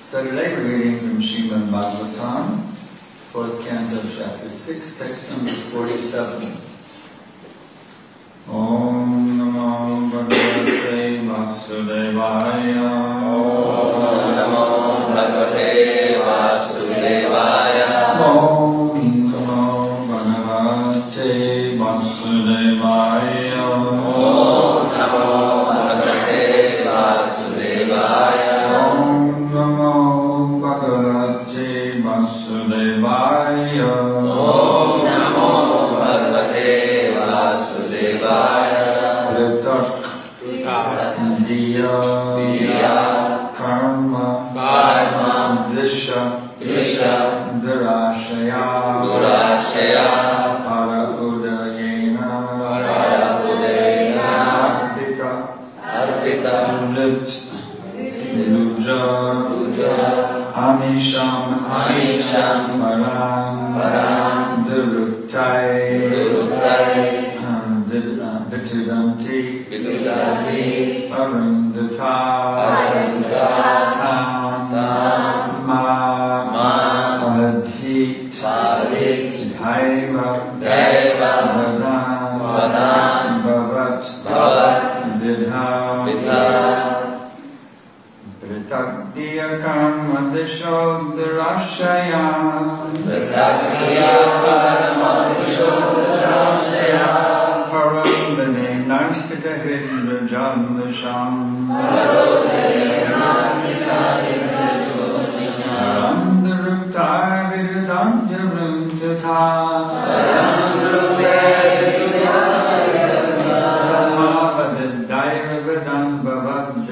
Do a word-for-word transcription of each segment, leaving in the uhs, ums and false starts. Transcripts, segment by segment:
So today we're reading from Srimad Bhagavatam, fourth canto, chapter six, text number forty-seven. Om Namo Bhagavate Vasudevaya. Om Namo Bhagavate Vasudevaya. Om Namo Bhagavate Vasudevaya. Om Namo Bhagavate Vasudevaya. Om Namo Bhagavate Vasudevaya. Om Namo Bhagavate Vasudevaya. Pritak Diya Diya Karma Karma Disha Disha Durashaya Durashaya Para Udayena Para Udayena Arpita Arpita Lit Luja Puja Amisham Amisham Param Param Duruktai Duruktai Vitudanti Vidudati Arundata Arundata Tam Ma Ma Adhit Adhit Daiva Daiva Vadan Vadan Bhavat Bhavat Vidha Vidha Pritak Diya Karma Disho Durashaya Vidakriya Karma Vishodharashaya Parambane Narpita Hridra Jandasham Sarandarukta Vidudantya Vruntathas Dhamavadidaya Vedam Bhavad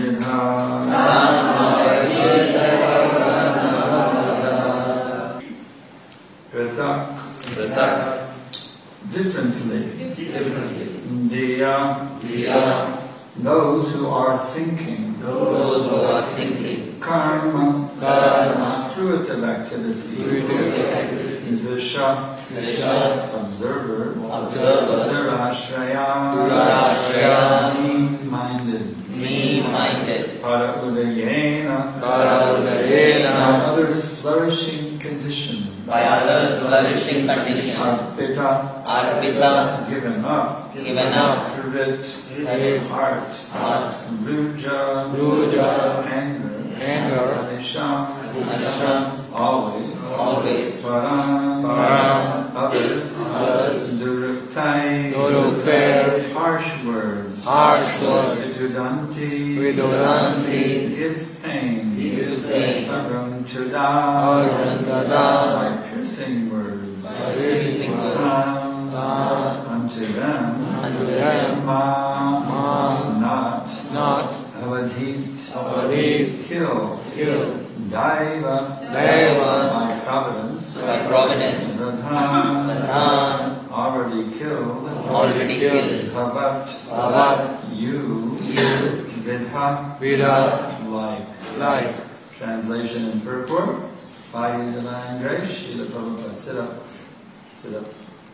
Vidha Pratak Pratak differently differently. Diya Diya those who are thinking those who are thinking. Karma Karma fruitive activity fruitive activity. Disha Disha observer observer. Durashraya Durashraya mean-minded Me-minded. Para Udayena Para by Udayena. others flourishing condition By others flourishing condition. Arpita Arpita given up given up. Rit Rit heart Heart. Ruja Ruja. anger Anger. Anisham Anisham. always Always. Param Param. others Others. Duruktai Duruktai. harsh words Harsh words. Vidudanti Vidudanti. gives pain Gives pain. Arunchada Arunchada. by piercing words By piercing words. Tam. Tam. unto them Unto them. Ma, Ma. not Not. Avadhit Avadhit. kill Kill. Daiva Daiva. by providence By providence. Radhan Radhan. already killed Already killed. Bhavat Bhavat. you You. Vidha Vida. like Like. Translation and purport by His Divine Grace Srila Prabhupada. Sit up. Sit up.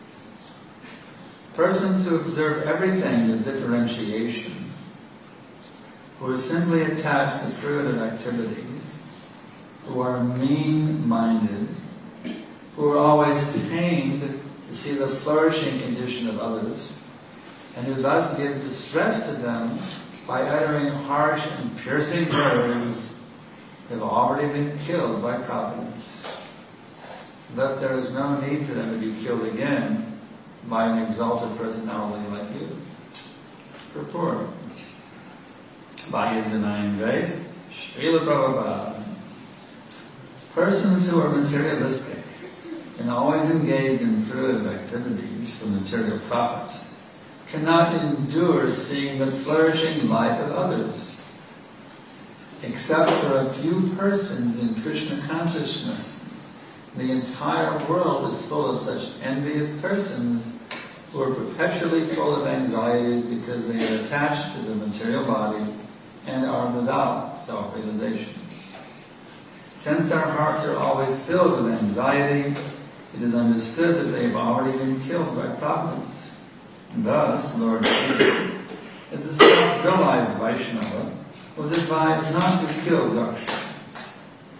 Persons who observe everything with differentiation, who are simply attached to fruitive activities, who are mean-minded, who are always pained to see the flourishing condition of others, and who thus give distress to them by uttering harsh and piercing words, have already been killed by providence. Thus there is no need for them to be killed again by an exalted personality like you. Purport. By His Divine Grace, Srila Prabhupada. Persons who are materialistic and always engaged in fruitive activities for material profit cannot endure seeing the flourishing life of others. Except for a few persons in Krishna consciousness, the entire world is full of such envious persons who are perpetually full of anxieties because they are attached to the material body and are without self-realization. Since their hearts are always filled with anxiety, it is understood that they have already been killed by providence. Thus, Lord Shiva, as a self-realized Vaishnava, was advised not to kill Daksha.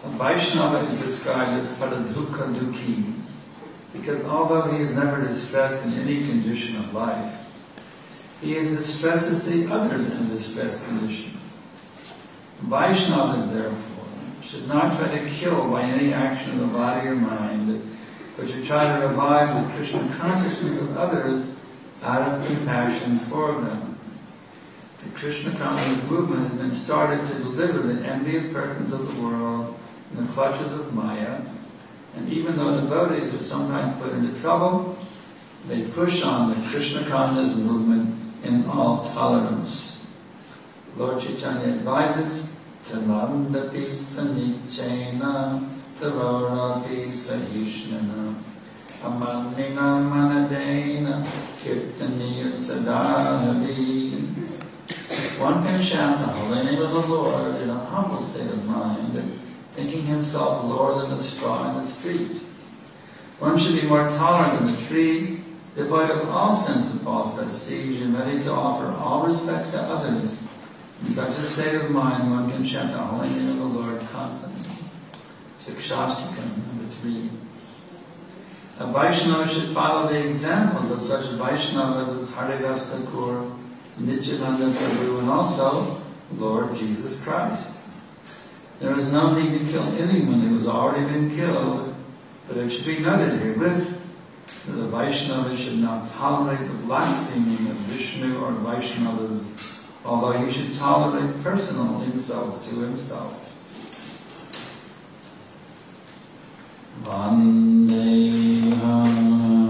A Vaishnava is described as paradukha dukhi, because although he is never distressed in any condition of life, he is distressed to see others in a distressed condition. Vaishnavas, therefore, should not try to kill by any action of the body or mind, but should try to revive the Krishna consciousness of others out of compassion for them. The Krishna consciousness movement has been started to deliver the envious persons of the world in the clutches of Maya, and even though devotees are sometimes put into trouble, they push on the Krishna consciousness movement in all tolerance. Lord Chaitanya advises, Talandapi sanichena tarorapi sahishnana amanina manadena kirtaniya sadahavi. One can chant the holy name of the Lord in a humble state of mind, thinking himself lower than a straw in the street. One should be more tolerant than the tree, devoid of all sense of false prestige, and ready to offer all respect to others. In such a state of mind, one can chant the holy name of the Lord constantly. Sikshashtakam, number three. A Vaishnava should follow the examples of such Vaishnavas as Haridas Thakur, Nityananda Prabhu, and also Lord Jesus Christ. There is no need to kill anyone who has already been killed, but it should be noted herewith that the Vaishnava should not tolerate the blaspheming of Vishnu or Vaishnavas, although he should tolerate personal insults to himself. Vandeham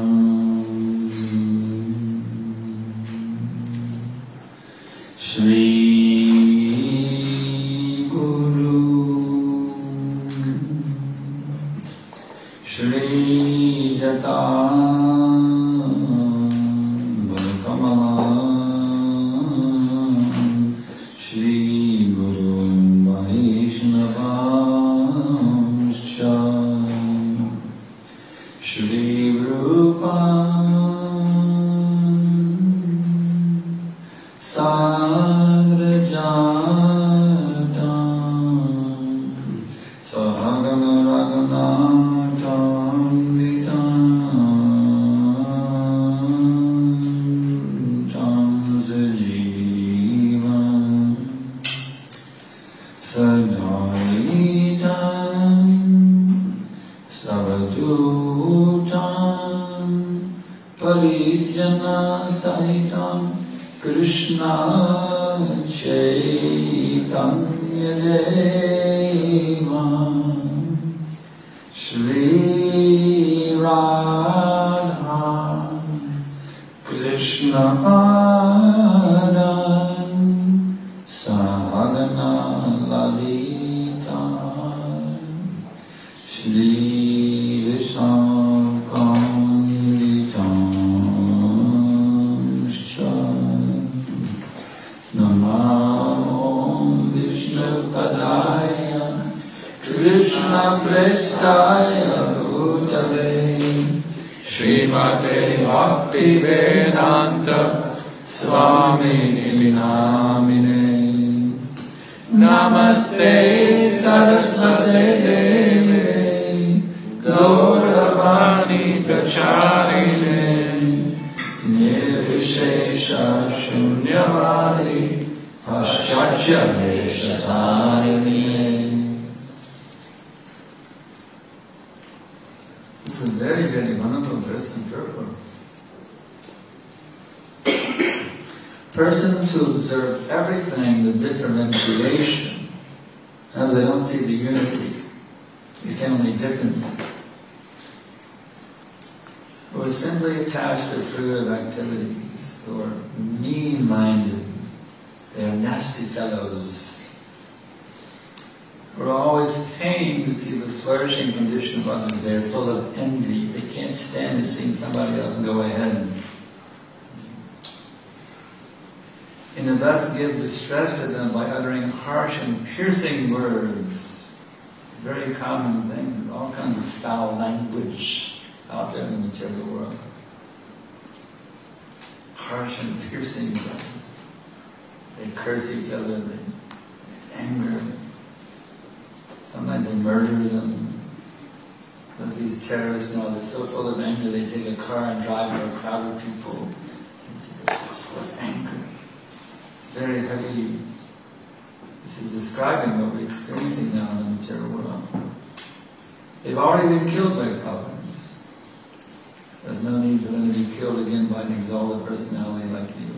Shri Guru Shri Jata This is very, very wonderful verse and purport. Persons who observe everything, the differentiation, and they don't see the unity, they see only differences, who are simply attached to fruitive activities, who are mean-minded, they are nasty fellows, who are always pained to see the flourishing condition of others. They are full of envy. They can't stand to see somebody else go ahead. And they thus give distress to them by uttering harsh and piercing words. Very common thing. There's all kinds of foul language out there in the material world. Harsh and piercing words. They curse each other. They anger. Sometimes and they murder them. But these terrorists, you know, they're so full of anger, they take a car and drive over a crowd of people. They're so full of anger. It's very heavy. This is describing what we're experiencing now in the material world. They've already been killed by problems. There's no need for them to be killed again by an exalted personality like you.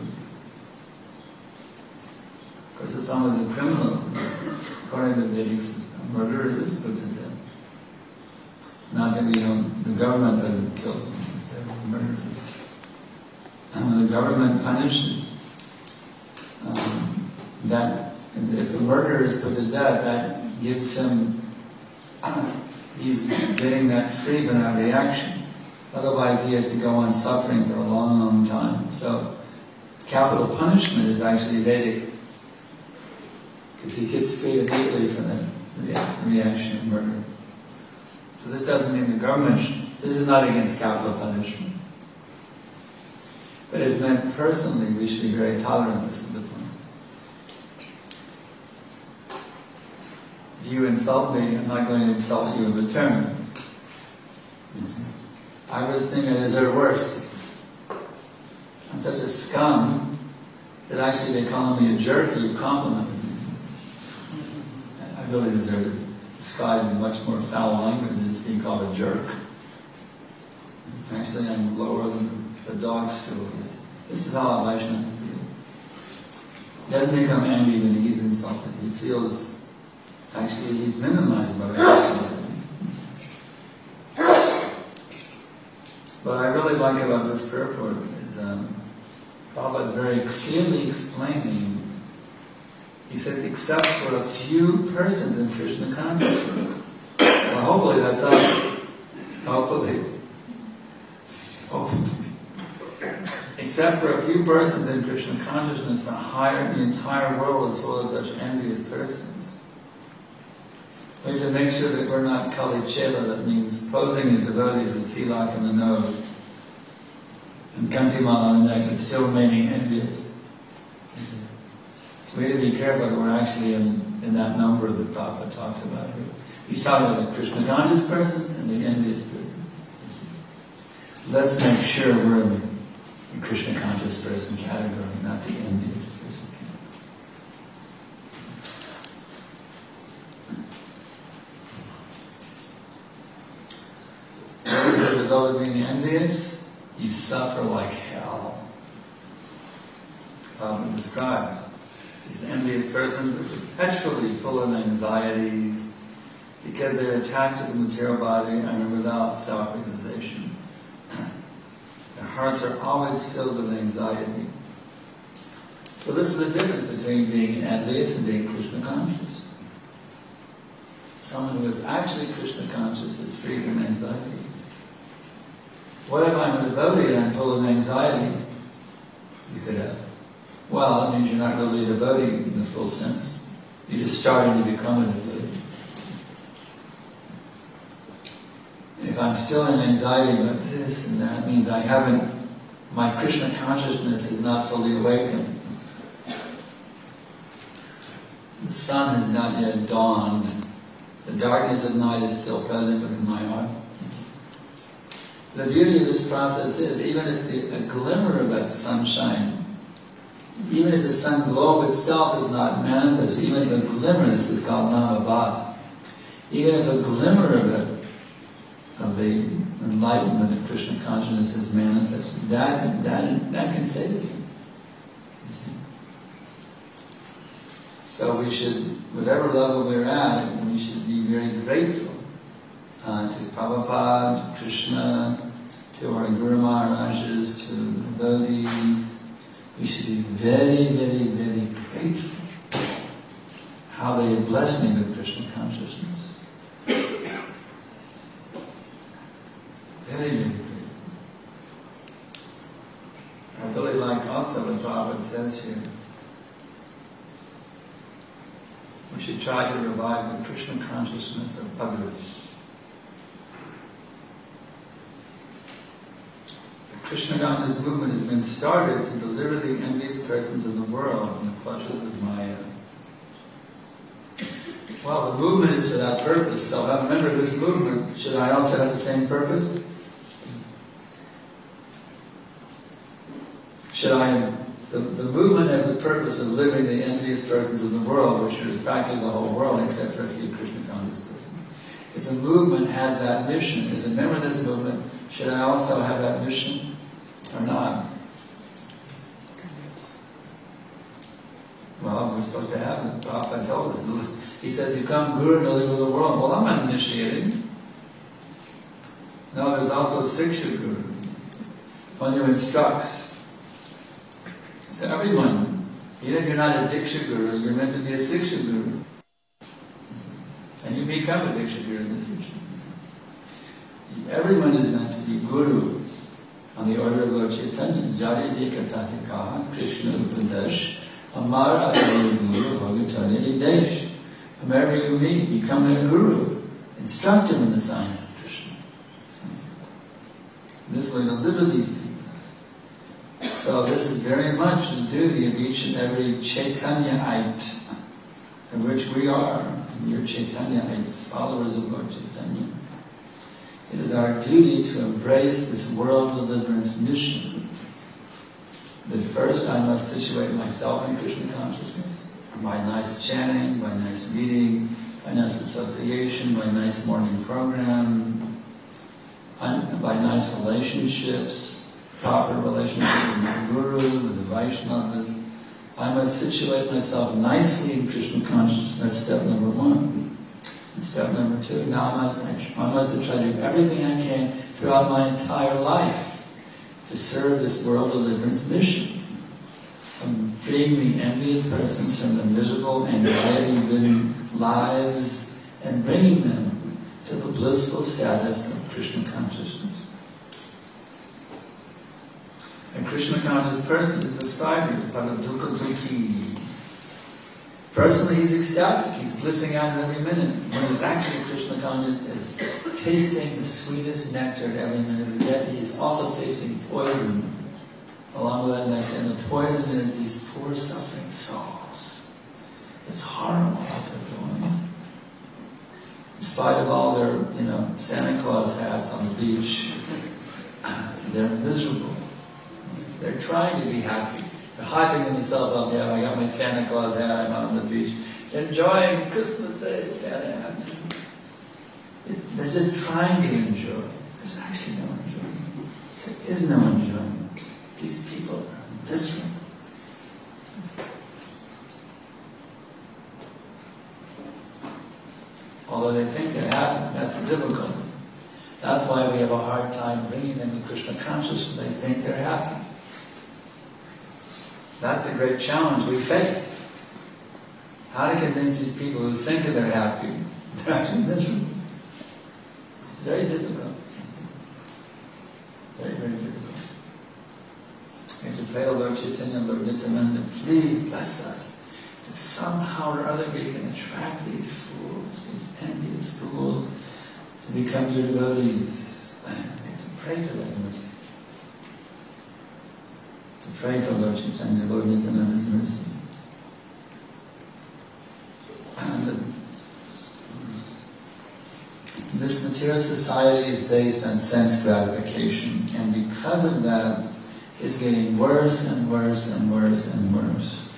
Of course, if someone's a criminal, according to the Vedic system, murder is put to death. Not that we don't, the government doesn't kill them, they're murderers. And when the government punishes, um, that, if a murderer is put to death, that gives him, uh, he's getting that free from that reaction. Otherwise he has to go on suffering for a long, long time. So, capital punishment is actually Vedic, because he gets free immediately from that reaction of murder. So this doesn't mean the government, this is not against capital punishment. But it's meant personally, we should be very tolerant, this is the point. If you insult me, I'm not going to insult you in return. You see? I was thinking I deserve worse. I'm such a scum that actually they call me a jerk, you compliment me. I really deserve it. Described in much more foul language than it's being called a jerk. Actually, I'm lower than the dog stool. This is how a Vaishnava feels. He doesn't become angry when he's insulted. He feels, actually, he's minimized by that. What I really like about this purport is um, Prabhupada is very clearly explaining. He said, except for a few persons in Krishna consciousness. Well, hopefully that's up. Hopefully. Hopefully. Except for a few persons in Krishna consciousness, the, higher, the entire world is full of such envious persons. We have to make sure that we're not Kali Chela, that means posing as devotees with tilak in the nose and kantimala on the neck, but still remaining envious. We have to be careful that we're actually in, in that number that Prabhupada talks about here. He's talking about the Krishna conscious persons and the envious persons. Let's make sure we're in the, the Krishna conscious person category, not the envious person category. What is the result of being envious? You suffer like hell. Prabhupada describes. These envious persons are perpetually full of anxieties because they're attached to the material body and are without self-realization. Their hearts are always filled with anxiety. So this is the difference between being envious and being Krishna conscious. Someone who is actually Krishna conscious is free from anxiety. What if I'm a devotee and I'm full of anxiety? You could have. Well, that means you're not really a devotee in the full sense. You're just starting to become a devotee. If I'm still in anxiety about this and that, means I haven't, my Krishna consciousness is not fully awakened. The sun has not yet dawned. The darkness of night is still present within my heart. The beauty of this process is, even if the, a glimmer of that sunshine, even if the sun globe itself is not manifest, even if a glimmer, this is called Namabhat, even if a glimmer of it, of the enlightenment of Krishna consciousness is manifested, that, that, that can save you. You see? So we should, whatever level we're at, we should be very grateful uh, to Prabhupada, to Krishna, to our Guru Maharajas, to the devotees. We should be very, very, very grateful how they have blessed me with Krishna consciousness. Very, very grateful. I really like also what Prabhupada says here. We should try to revive the Krishna consciousness of others. Krishna consciousness movement has been started to deliver the envious persons of the world from the clutches of Maya. Well, the movement is for that purpose. So if I'm a member of this movement, should I also have the same purpose? Should I... The, the movement has the purpose of liberating the envious persons of the world, which is practically the whole world, except for a few Krishna conscious persons. If the movement has that mission, as a member of this movement, should I also have that mission or not? Well, we're supposed to have it. Prabhupada told us. He said, become guru to live with the world. Well, I'm not initiating. No, there's also Siksha Guru. One who instructs. So everyone, even if you're not a Diksha Guru, you're meant to be a Siksha Guru. And you become a Diksha Guru in the future. Everyone is meant to be Guru on the order of Lord Chaitanya. Jari Deka Tatikaha, Krishna Upadesh, Amara Guru Guru, Bhagatani Desh. Whomever you meet, become their Guru. Instruct him in the science of Krishna. This way to live with these people. So this is very much the duty of each and every Chaitanya-ite, of which we are. We're Chaitanya-ites, followers of Lord Chaitanya. It is our duty to embrace this world deliverance mission. That first I must situate myself in Krishna consciousness, by nice chanting, by nice reading, by nice association, by nice morning program, by nice relationships, proper relationship with my Guru, with the Vaishnavas. I must situate myself nicely in Krishna consciousness. That's step number one. And step number two, now I must, I must try to do everything I can throughout my entire life to serve this world deliverance mission. From freeing the envious persons from the miserable, anxiety-ridden lives and bringing them to the blissful status of Krishna consciousness. A Krishna conscious person is described as Paradukha Dukhi. Personally, he's ecstatic, he's blissing out in every minute. When he's actually Krishna conscious, is tasting the sweetest nectar at every minute of the day. He is also tasting poison along with that nectar. And the poison is these poor suffering souls. It's horrible what they're doing. In spite of all their, you know, Santa Claus hats on the beach, they're miserable. They're trying to be happy. They're hyping themselves up. Yeah, I got my Santa Claus hat, I'm out on the beach. Enjoying Christmas Day, Santa hat. It, they're just trying to enjoy. There's actually no enjoyment. There is no enjoyment. These people are miserable. Although they think they're happy, that's the difficulty. That's why we have a hard time bringing them to Krishna consciousness. They think they're happy. That's the great challenge we face. How to convince these people who think that they're happy, they're actually miserable. It's very difficult. Very, very difficult. We have to pray to Lord Chaitanya, Lord Nityananda, please bless us, that somehow or other we can attract these fools, these envious fools, to become your devotees. We have to pray for that mercy. To pray for Lord Chaitanya, Lord Nityananda's mercy. And the, this material society is based on sense gratification, and because of that, it's getting worse and worse and worse and worse.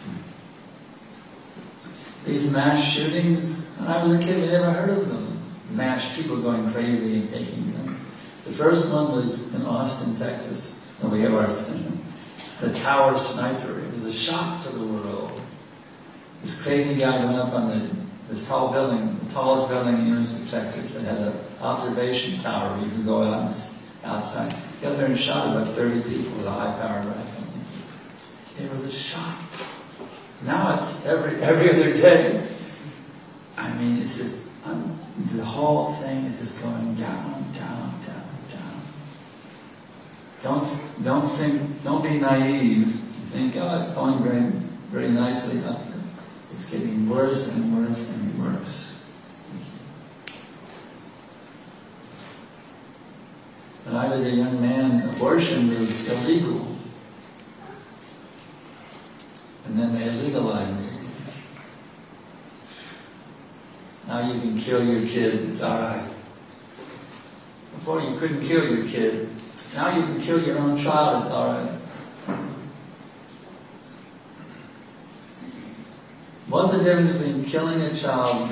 These mass shootings, when I was a kid, we never heard of them. Mass people going crazy and taking them. The first one was in Austin, Texas, and we have our center. The Tower Sniper. It was a shock to the world. This crazy guy went up on the, this tall building, the tallest building in the University of Texas, that had an observation tower where you could go out and, outside. He got there and shot about thirty people with a high-powered rifle. It was a shock. Now it's every every other day. I mean, it's just, um, the whole thing is just going down, down, down, down. Don't don't think, don't be naive. Think, oh, it's going very, very nicely up there. It's getting worse and worse and worse. When I was a young man, abortion was illegal. And then they legalized it. you can kill your kid, it's alright. Before you couldn't kill your kid, now you can kill your own child, it's alright. What's the difference between killing a child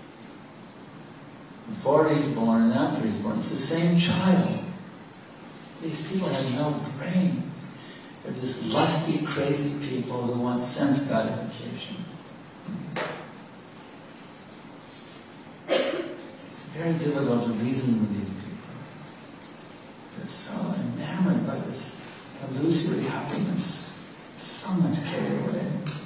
before he's born and after he's born? It's the same child. These people have no brains. They're just lusty, crazy people who want sense gratification. It's very difficult to reason with these people. They're so enamored by this illusory happiness. So much carried away.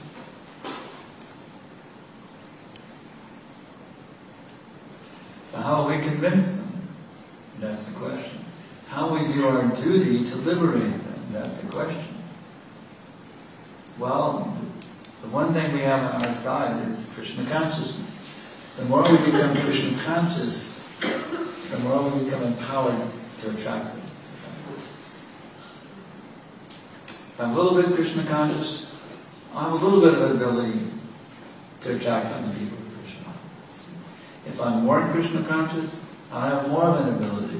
So how will we convince them? That's the question. How we do our duty to liberate them? That's the question. Well, the one thing we have on our side is Krishna consciousness. The more we become Krishna conscious, the more we become empowered to attract them. If I'm a little bit Krishna conscious, I have a little bit of ability to attract other people to Krishna. If I'm more Krishna conscious, I have more of an ability.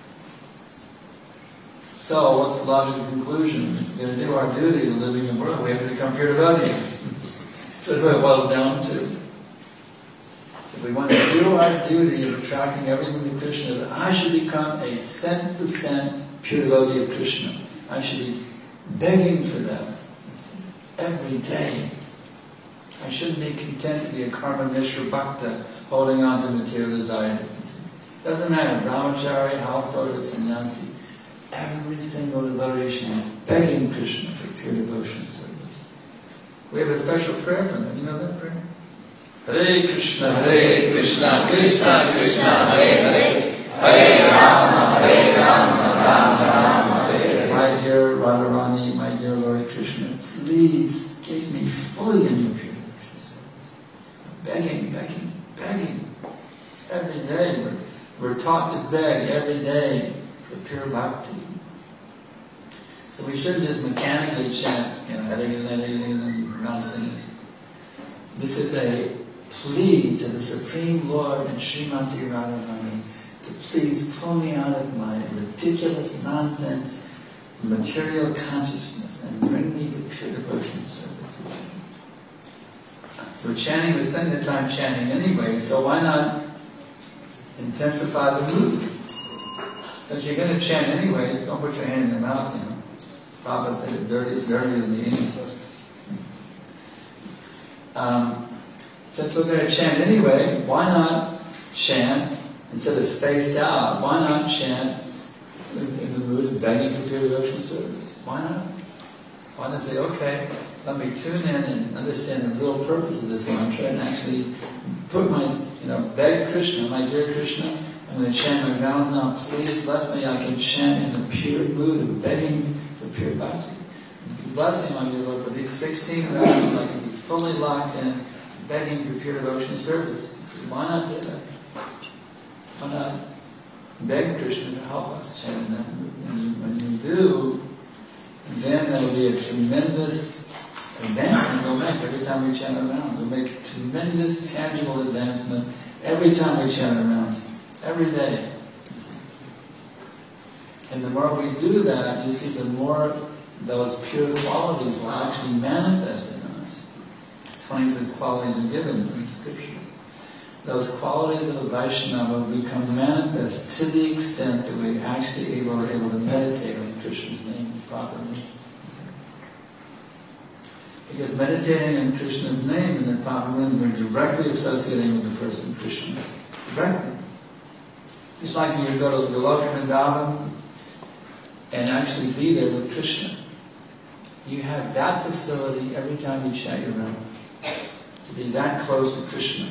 So, what's the logical conclusion? If we're going to do our duty of living in the world, we have to become pure devotees. So that's what it boils down to. If we want to do our duty of attracting everyone to Krishna, that I should become a cent percent pure devotee of Krishna. I should be begging for them every day. I shouldn't be content to be a karma mishra bhakta holding on to material desire. Doesn't matter, brahmachari, householder, sannyasi. Every single devotee should be begging Krishna for pure devotion service. We have a special prayer for them. You know that prayer? Hare Krishna, Hare Krishna, Krishna Krishna, Hare Hare, Hare Rama, Hare Rama, Rama Rama, Hare Hare. My dear Radharani, my dear Lord Krishna, please place me fully in your pure devotion service. Begging, begging, begging. Every day we're, we're taught to beg every day for pure bhakti. So we shouldn't just mechanically chant, you know, and nonsense. This is a plea to the Supreme Lord and Srimati Radharani to please pull me out of my ridiculous nonsense, material consciousness, and bring me to pure devotion service. We're chanting, we're spending the time chanting anyway, so why not intensify the mood? Since you're going to chant anyway, don't put your hand in your mouth, you know. Prabhupada said the dirty is dirtier than the ink. Um, since we're going to chant anyway, why not chant instead of spaced out? Why not chant in, in the mood of begging for pure devotion service? Why not? Why not say, okay, let me tune in and understand the real purpose of this mantra and actually put my, you know, beg Krishna, my dear Krishna, I'm going to chant my vows now. Please bless me. I can chant in a pure mood of begging for pure bhakti. Bless me, my dear Lord, for these sixteen rounds. I can be fully locked in, begging for pure devotion service. So why not do that? Why not beg Krishna to help us chant in that mood? When you, when you do, then there will be a tremendous advancement we'll make every time we chant our rounds. We'll make a tremendous, tangible advancement every time we chant our rounds. Every day. And the more we do that, you see, the more those pure qualities will actually manifest in us. Explains these qualities are given in the scriptures. Those qualities of a Vaishnava become manifest to the extent that we're actually able, able to meditate on Krishna's name properly. Because meditating on Krishna's name in the proper means we're directly associating with the person Krishna. Directly. Just like you go to Goloka Vrindavan and actually be there with Krishna. You have that facility every time you chant your round. To be that close to Krishna.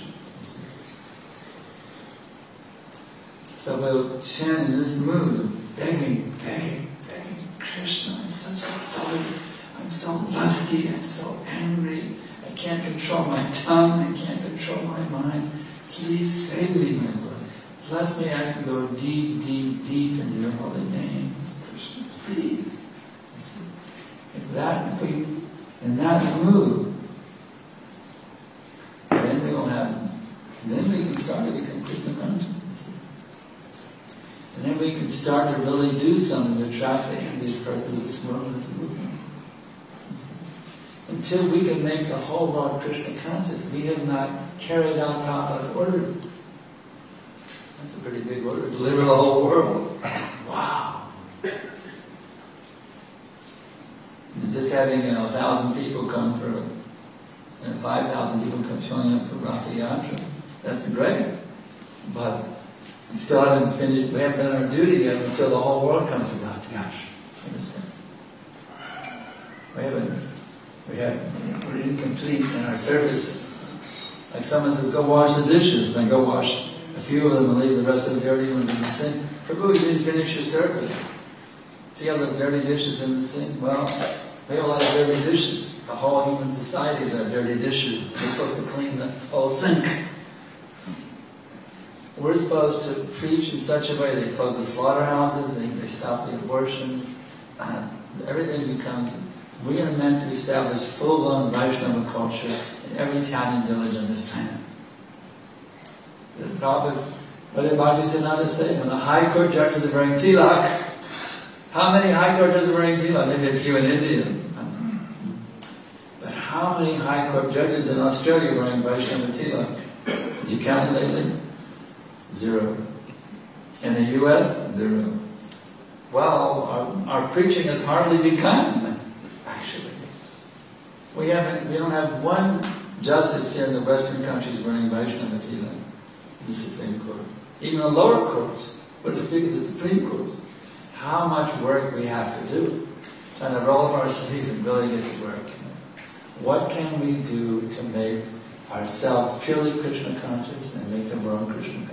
So we'll chant in this mood of begging, begging, begging, Krishna, I'm such a dog. I'm so lusty, I'm so angry. I can't control my tongue, I can't control my mind. Please save me, my Lord. Bless me, I can go deep, deep, deep into your holy name, Krishna, please. In that, if we, in that mood, then we will have, then we can start to we can start to really do something to traffic in these parts of this world, this movement. Until we can make the whole world Krishna conscious, we have not carried out Prabhupada's order. That's a pretty big order, deliver the whole world. Wow. And just having, you know, a thousand people come for, you know, five thousand people come showing up for Ratha Yatra, that's great. But we still haven't finished, we haven't done our duty yet until the whole world comes to Ratha Yatra. Understand? We haven't, we have, we're incomplete in our service. Like someone says, go wash the dishes, and I go wash a few of them and leave the rest of the dirty ones in the sink. Prabhu, you didn't finish your service. See all those dirty dishes in the sink? Well, we have a lot of dirty dishes. The whole human society is our dirty dishes. We're supposed to clean the whole sink. We're supposed to preach in such a way, they close the slaughterhouses, they, they stop the abortions, uh, everything becomes, we are meant to establish full-blown Vaishnava culture in every town and village on this planet. The Prabhupada's, what did Bhaktisiddhanta say? When the high court judges are wearing tilak, how many high court judges are wearing tilak? Maybe a few in India. But how many high court judges in Australia are wearing Vaishnava tilak? Did you count it lately? Zero. In the U S, zero. Well, our, our preaching has hardly begun, actually. We haven't, we don't have one justice here in the Western countries wearing Vaishnava tilak in the Supreme Court. Even the lower courts, but to speak of the Supreme Court, how much work we have to do, trying to roll up our sleeves and really get to work. You know? What can we do to make ourselves purely Krishna conscious and make the world Krishna conscious?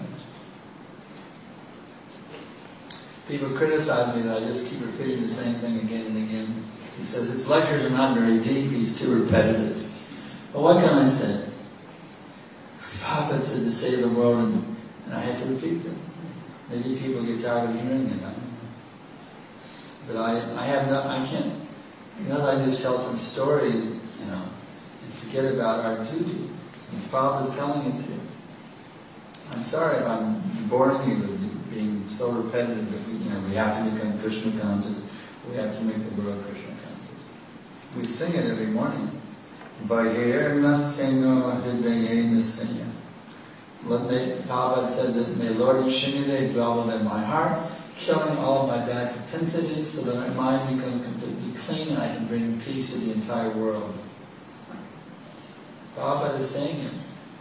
People criticize me that I just keep repeating the same thing again and again. He says, his lectures are not very deep, he's too repetitive. But what can I say? Prabhupada said to save the world, and, and I have to repeat them. Maybe people get tired of hearing it. I don't know. But I, I have no, I can't, you know, I just tell some stories, you know, and forget about our duty. And Prabhupada's telling us here. I'm sorry if I'm boring you with being so repetitive that we, you know, we have to become Krishna conscious. We have to make the world Krishna conscious. We sing it every morning. Bahirna Singha Hridayena Singha. Prabhupada says that may Lord Shinade dwell within my heart, killing all of my bad propensities so that my mind becomes completely clean and I can bring peace to the entire world. Prabhupada is saying it.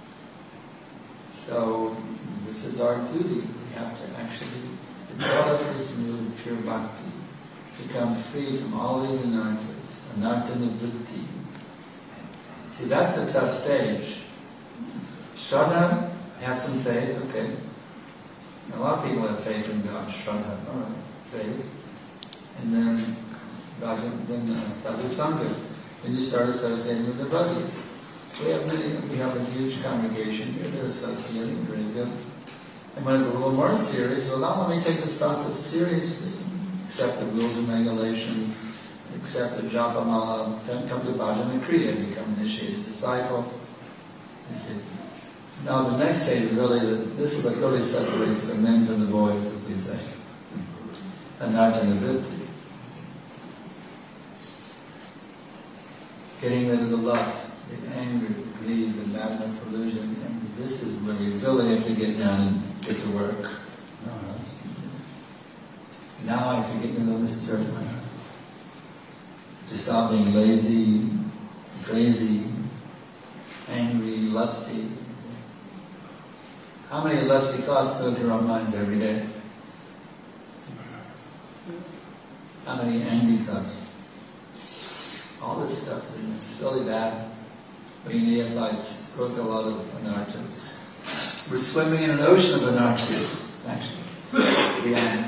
So this is our duty. We have to actually develop this new pure bhakti, become free from all these anarthas, anartha-nivritti. See, that's the tough stage. Shraddha, have some faith, okay. A lot of people have faith in God, Shraddha, alright, faith. And then, then uh, sadhu sangha. Then you start associating with the devotees. We have many, we have a huge congregation here, they're associating, very good. And when it's a little more serious, well, now let me take this process seriously. Accept the rules and regulations, accept the japa mala, then come to bhajana kriya, become initiated disciple. You see. Now the next stage is really, the, this is what really separates the men from the boys, as we say. Anartha-nivritti. Getting rid of the lust, the anger, the greed, the madness, illusion, and this is where we really have to get down and get to work. Now I have to get rid of this dirt in my heart. To stop being lazy, crazy, angry, lusty. How many lusty thoughts go through our minds every day? How many angry thoughts? All this stuff, it's really bad. We neophytes go through a lot of anarthas. We're swimming in an ocean of anarthas, actually. Yeah.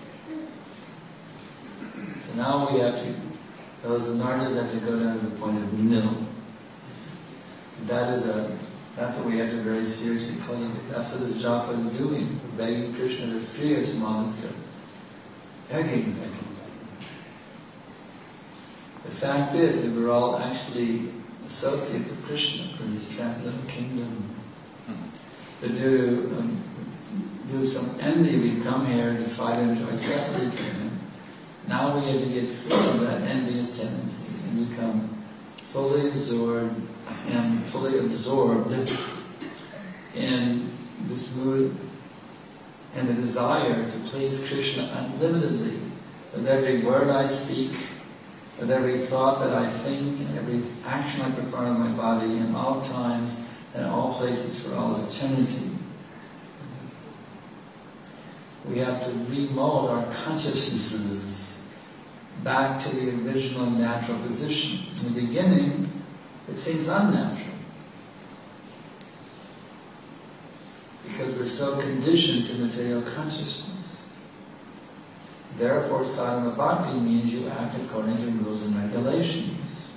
So now we have to, those anarthas have to go down to the point of nil. That is a, that's what we have to very seriously cultivate. That's what this japa is doing. We're begging Krishna to free us from all this guilt. Begging, begging. The fact is that we're all actually associates of Krishna for this transcendental kingdom. But due to, um, due through some envy we come here to try to enjoy separately from Him. Now we have to get free of that envious tendency and become fully absorbed and fully absorbed in this mood and the desire to please Krishna unlimitedly with every word I speak, with every thought that I think, and every action I perform in my body in all times and all places for all of eternity. We have to remold our consciousnesses back to the original natural position. In the beginning, it seems unnatural, because we're so conditioned to material consciousness. Therefore, sadhana bhakti means you act according to rules and regulations.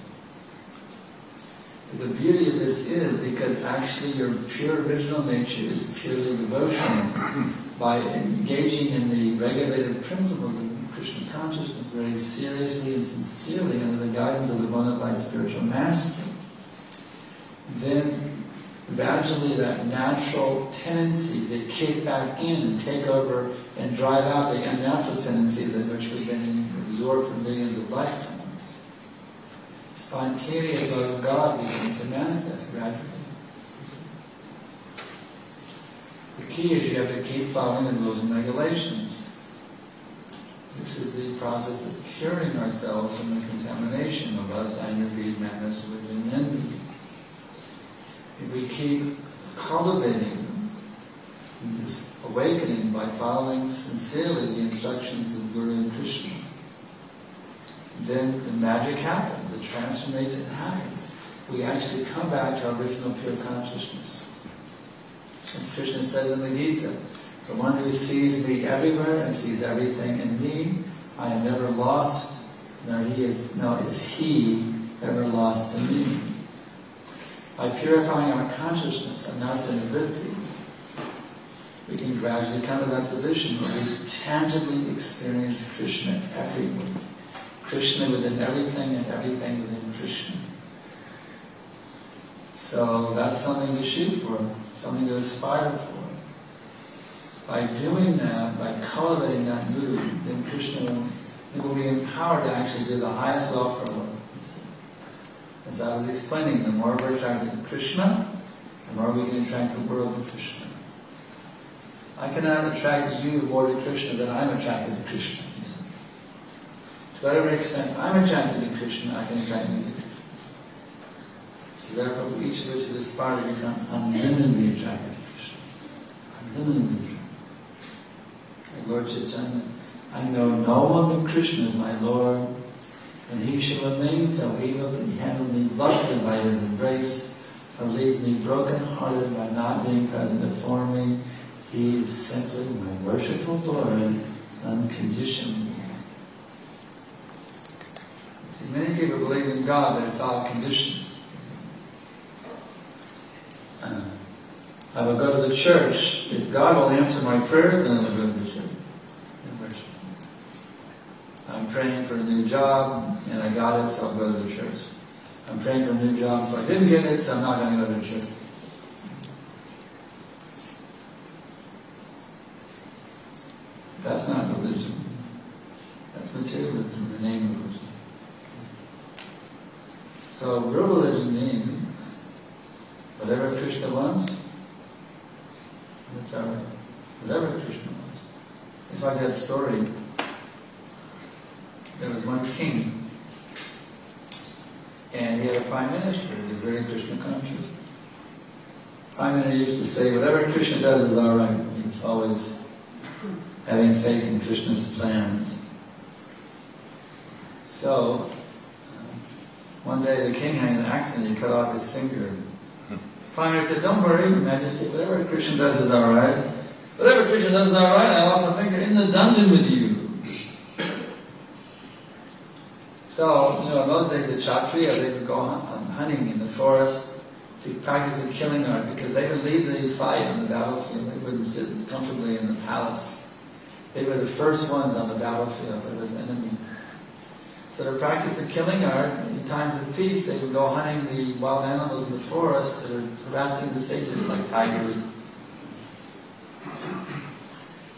The beauty of this is because actually your pure original nature is purely devotional. By engaging in the regulated principles of Krishna consciousness very seriously and sincerely under the guidance of the bona fide spiritual master, then gradually that natural tendency to kick back in and take over and drive out the unnatural tendencies in which we've been absorbed for millions of lifetimes. Spontaneous love of God begins to manifest gradually. The key is you have to keep following the rules and regulations. This is the process of curing ourselves from the contamination of lust, anger, greed, madness, religion, and envy. If we keep cultivating this awakening by following sincerely the instructions of Guru and Krishna, then the magic happens, the transformation happens. We actually come back to our original pure consciousness. As Krishna says in the Gita, the one who sees me everywhere and sees everything in me, I am never lost, nor he is, nor is he ever lost to me. By purifying our consciousness, anatta nivritti, we can gradually come to that position where we tangibly experience Krishna everywhere. Krishna within everything and everything within Krishna. So that's something to shoot for, something to aspire for. By doing that, by cultivating that mood, then Krishna will, will be empowered to actually do the highest welfare work. As I was explaining, the more we're attracted to Krishna, the more we can attract the world to Krishna. I cannot attract you more to Krishna than I'm attracted to Krishna. To whatever extent I'm attracted to Krishna, I can attract you to Krishna. So therefore, each of us should aspire to become unlimitedly attracted to Krishna. Unlimitedly attracted. Like Lord Chaitanya, I know no one but Krishna is my Lord, and he shall remain so. He will handle me lovingly by his embrace, or leaves me broken-hearted by not being present before me. He is simply my worshipful Lord, unconditionally. See, many people believe in God, but it's all conditions. Uh, I will go to the church. If God will answer my prayers, then I will go to the church and worship. I'm praying for a new job, and I got it, so I'll go to the church. I'm praying for a new job, so I didn't get it, so I'm not going to go to the church. That's not religion. That's materialism in the name of religion. So real religion means whatever Krishna wants, that's all right. Whatever Krishna wants. It's like that story. There was one king, and he had a prime minister who was very Krishna conscious. Prime minister used to say, whatever Krishna does is all right. He was always having faith in Krishna's plans. So, one day the king had an accident, he cut off his finger. The Prime Minister said, don't worry, Your Majesty, whatever Krishna does is all right. Whatever Krishna does is all right, I lost my finger in the dungeon with you. So, you know, in those days the Kshatriya, they would go hunting in the forest to practice the killing art because they would lead the fight on the battlefield. They wouldn't sit comfortably in the palace. They were the first ones on the battlefield if there was an enemy. So to practice the killing art, in times of peace, they would go hunting the wild animals in the forest that are harassing the sages, like tigers.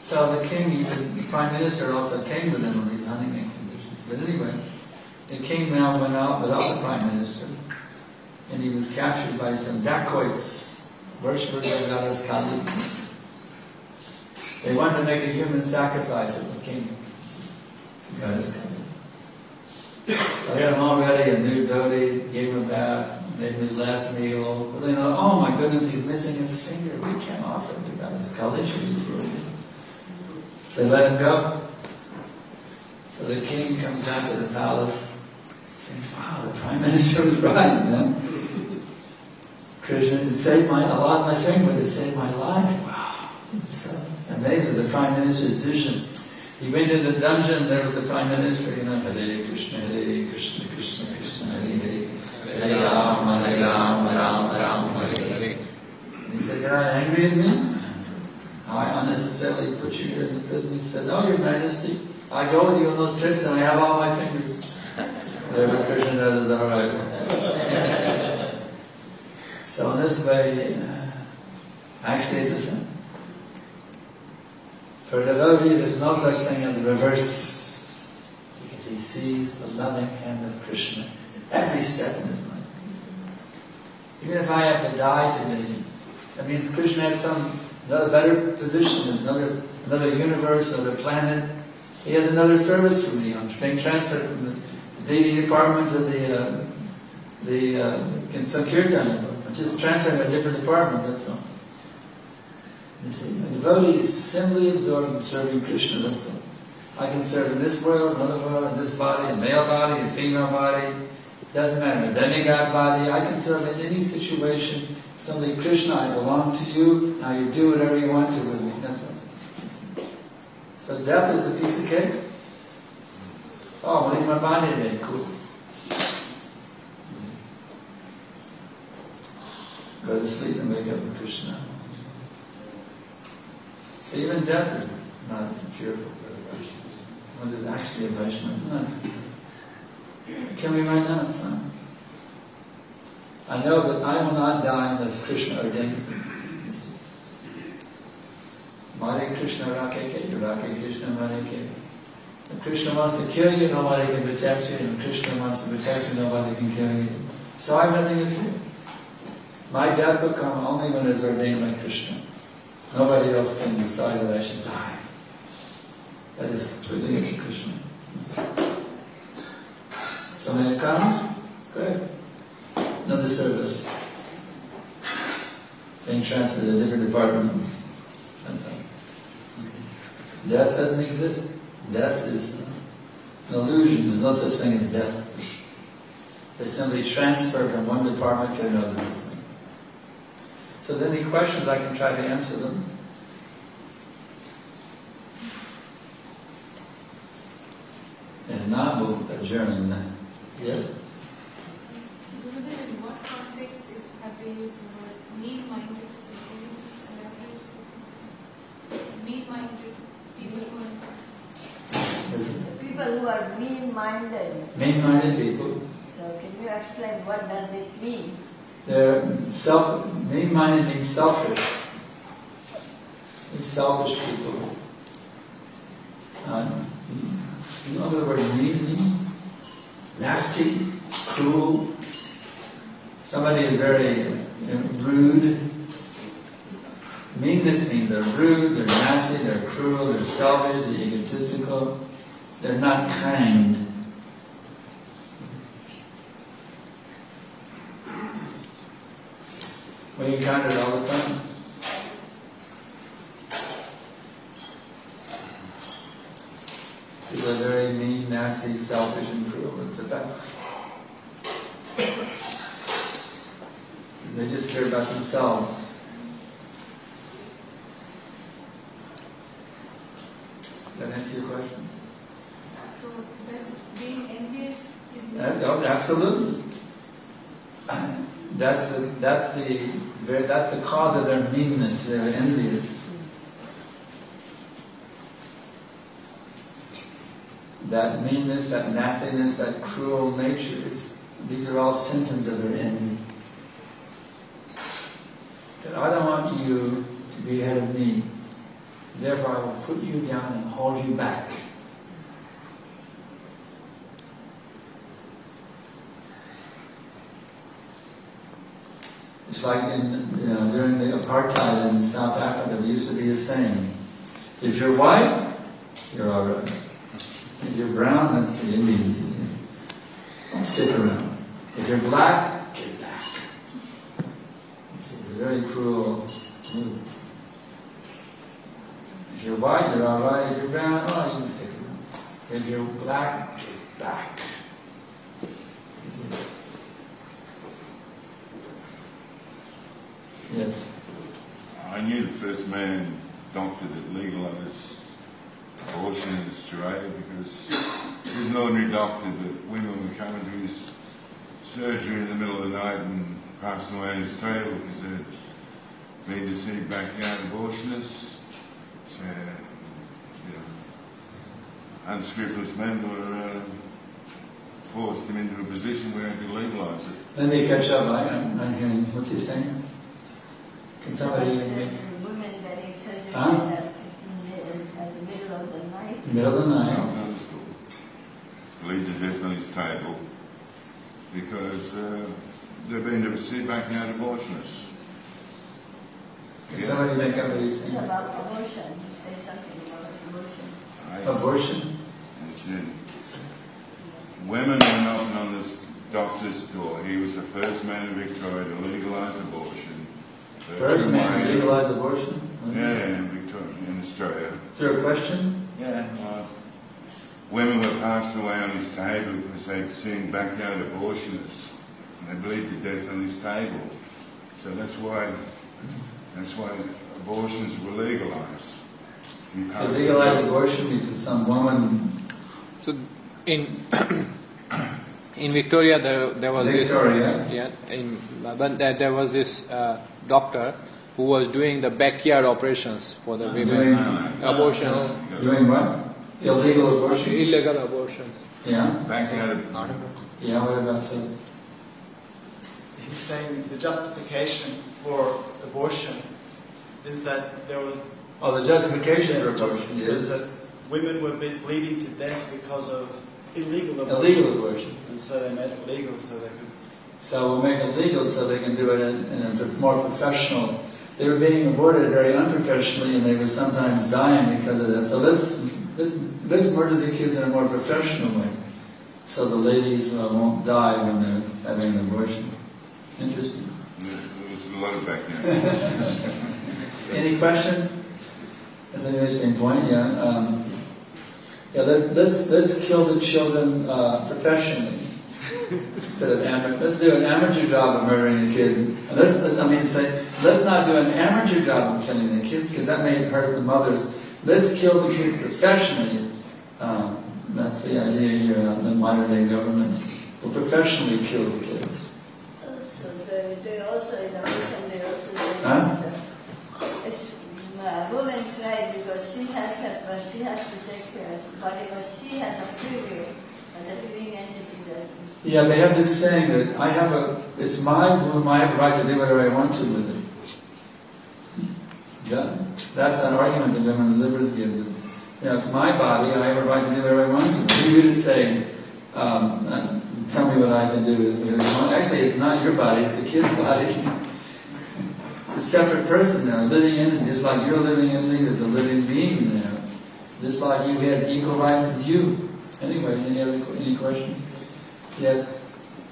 So the king, even the prime minister also came with him on these honeymoon conditions. But anyway, the king now went out without the prime minister, and he was captured by some dacoits, worshippers of goddess Kali. They wanted to make a human sacrifice of the king to goddess Kali. So they had him all ready, a new dhoti, gave him a bath, made him his last meal. But they know, oh my goodness, he's missing a finger. We can't offer him to goddess Kali. Should be free. So they let him go. So the king comes back to the palace, saying, wow, the prime minister was right, you know? Krishna, it saved my, I lost my finger, but it saved my life. Wow. So amazing, the prime minister's vision. He went in the dungeon, there was the prime minister, you know, Hare Krishna, Hare Krishna, Krishna Krishna, Hare Hare, Hare Rama, Hare Rama, Rama Rama, Hare Hare. And he said, you're not angry at me? I unnecessarily put you here in the prison. He said, no, your majesty, I go with you on those trips and I have all my fingers. Whatever Krishna does is alright. So in this way, uh, actually it's a thing. For a devotee, there's no such thing as a reverse, because he sees the loving hand of Krishna in every step in his life. Even if I have to die today, that means Krishna has some another better position, another another universe, another planet. He has another service for me. I'm being transferred from the, the deity department to the uh, the uh, Sankirtan. I'm just transferring to a different department. That's all. You see, a devotee is simply absorbed in serving Krishna, that's all. I can serve in this world, another world, in this body, a male body, a female body, doesn't matter, a demigod body, I can serve in any situation. Simply, Krishna, I belong to you, now you do whatever you want to with me, that's all. That's all. So death is a piece of cake. Oh, I'm leaving my body today, cool. Go to sleep and wake up with Krishna. So even death is not fearful for the Vaishnavas. When there's actually a Vaishnava, no. Can we right now? It's not. I know that I will not die unless Krishna ordains me. Mare Krishna Rakeke, Rake Krishna Mareke. If Krishna wants to kill you, nobody can protect you. And if Krishna wants to protect you, nobody can kill you. So I have nothing to fear. My death will come only when it is ordained by Krishna. Nobody else can decide that I should die. That is completely up to Krishna. So when it comes, great. Another service. Being transferred to a different department. That's all. Death doesn't exist. Death is an illusion. There's no such thing as death. They simply transfer from one department to another. So if there's any questions, I can try to answer them. And now we'll adjourn. Yes? Gurudev, in what context have they used the word mean-minded? So can you just elaborate? Mean-minded people who are... The people who are mean-minded. Mean-minded people. So can you explain what does it mean? They're self, mean-minded means selfish. These selfish people. Um, you know what the word mean means? Nasty, cruel. Somebody is very you know, rude. Meanness means they're rude, they're nasty, they're cruel, they're selfish, they're egotistical. They're not kind. We encounter it all the time. People are very mean, nasty, selfish, and cruel. What's it about? They just care about themselves. Does that answer your question? So does being envious is... That, oh, absolutely. That's the, that's the very, that's the cause of their meanness. They're envious. That meanness, that nastiness, that cruel nature, it's, these are all symptoms of their envy. That I don't want you to be ahead of me. Therefore I will put you down and hold you back. It's like in, you know, during the apartheid in South Africa, there used to be a saying, if you're white, you're all right. If you're brown, that's the Indians, you see. Stick around. If you're black, get back. It's a very cruel move. If you're white, you're all right. If you're brown, oh, you can stick around. If you're black, get back. You see? Yes. I knew the first man doctor that legalised abortion in Australia because he was an ordinary doctor, but women were coming to his surgery in the middle of the night and passing away on his table because they'd been to see backyard abortionists. So, you know, unscrupulous men were uh, forced him into a position where he could legalise it. Let me catch up. I, I'm not hearing. What's he saying? Can somebody make... Women getting surgery Huh? at, the, at the middle of the night. Middle of the night. No, no, lead to death on his table because uh, they've been to see backyard abortionists. Can Yeah. somebody make up what he's It's saying? about abortion. You say something about abortion. I Abortion? It's in. Women were knocking on this doctor's door. He was the first man in Victoria to legalise abortion. First man to legalize abortion? Yeah, in Victoria, in Australia. Is there a question? Yeah. Uh, women were passed away on his table because they'd seen backyard abortionists and they bleed to death on his table. So that's why that's why abortions were legalised. He They passed legalized away. abortion because some woman... So in in Victoria there there was Victoria. this yeah in but there, there was this uh, doctor who was doing the backyard operations for the women Doing, abortions, doing what? Illegal abortion? illegal abortions. Yeah? Backyard. Yeah, what about that? He's saying the justification for abortion is that there was Oh, the justification for just- abortion is is that women were be- bleeding to death because of illegal abortion. illegal abortion. And so they made it legal so they could. So we'll make it legal so they can do it in, in a more professional. They were being aborted very unprofessionally, and they were sometimes dying because of that. So let's let's let's murder the kids in a more professional way, so the ladies uh, won't die when they're having an abortion. Interesting. There was a lot of backyard. Any questions? That's an interesting point. Yeah. Um, yeah. Let's let's let's kill the children uh, professionally. Instead of amateur, let's do an amateur job of murdering the kids. And let's, let's, I mean to say, let's not do an amateur job of killing the kids because that may hurt the mothers. Let's kill the kids professionally. Um, that's the idea here. Uh, the modern day governments will professionally kill the kids. So they, they also, in abortion, they also say Huh? it's, it's a woman's right because she has her, but she has to take care of her body, but she has a free will, and the living entity that. Yeah, they have this saying that I have a, it's my womb, I have a right to do whatever I want to with it. Yeah, that's an argument that women's liberals give. That, you know, it's my body, I have a right to do whatever I want to. Who are you to say, um, uh, tell me what I can do with it? Well, actually, it's not your body, it's the kid's body. It's a separate person there, living in it, just like you're living in it, there's a living being there. Just like you has equal rights as you. Anyway, any other any questions? Yes.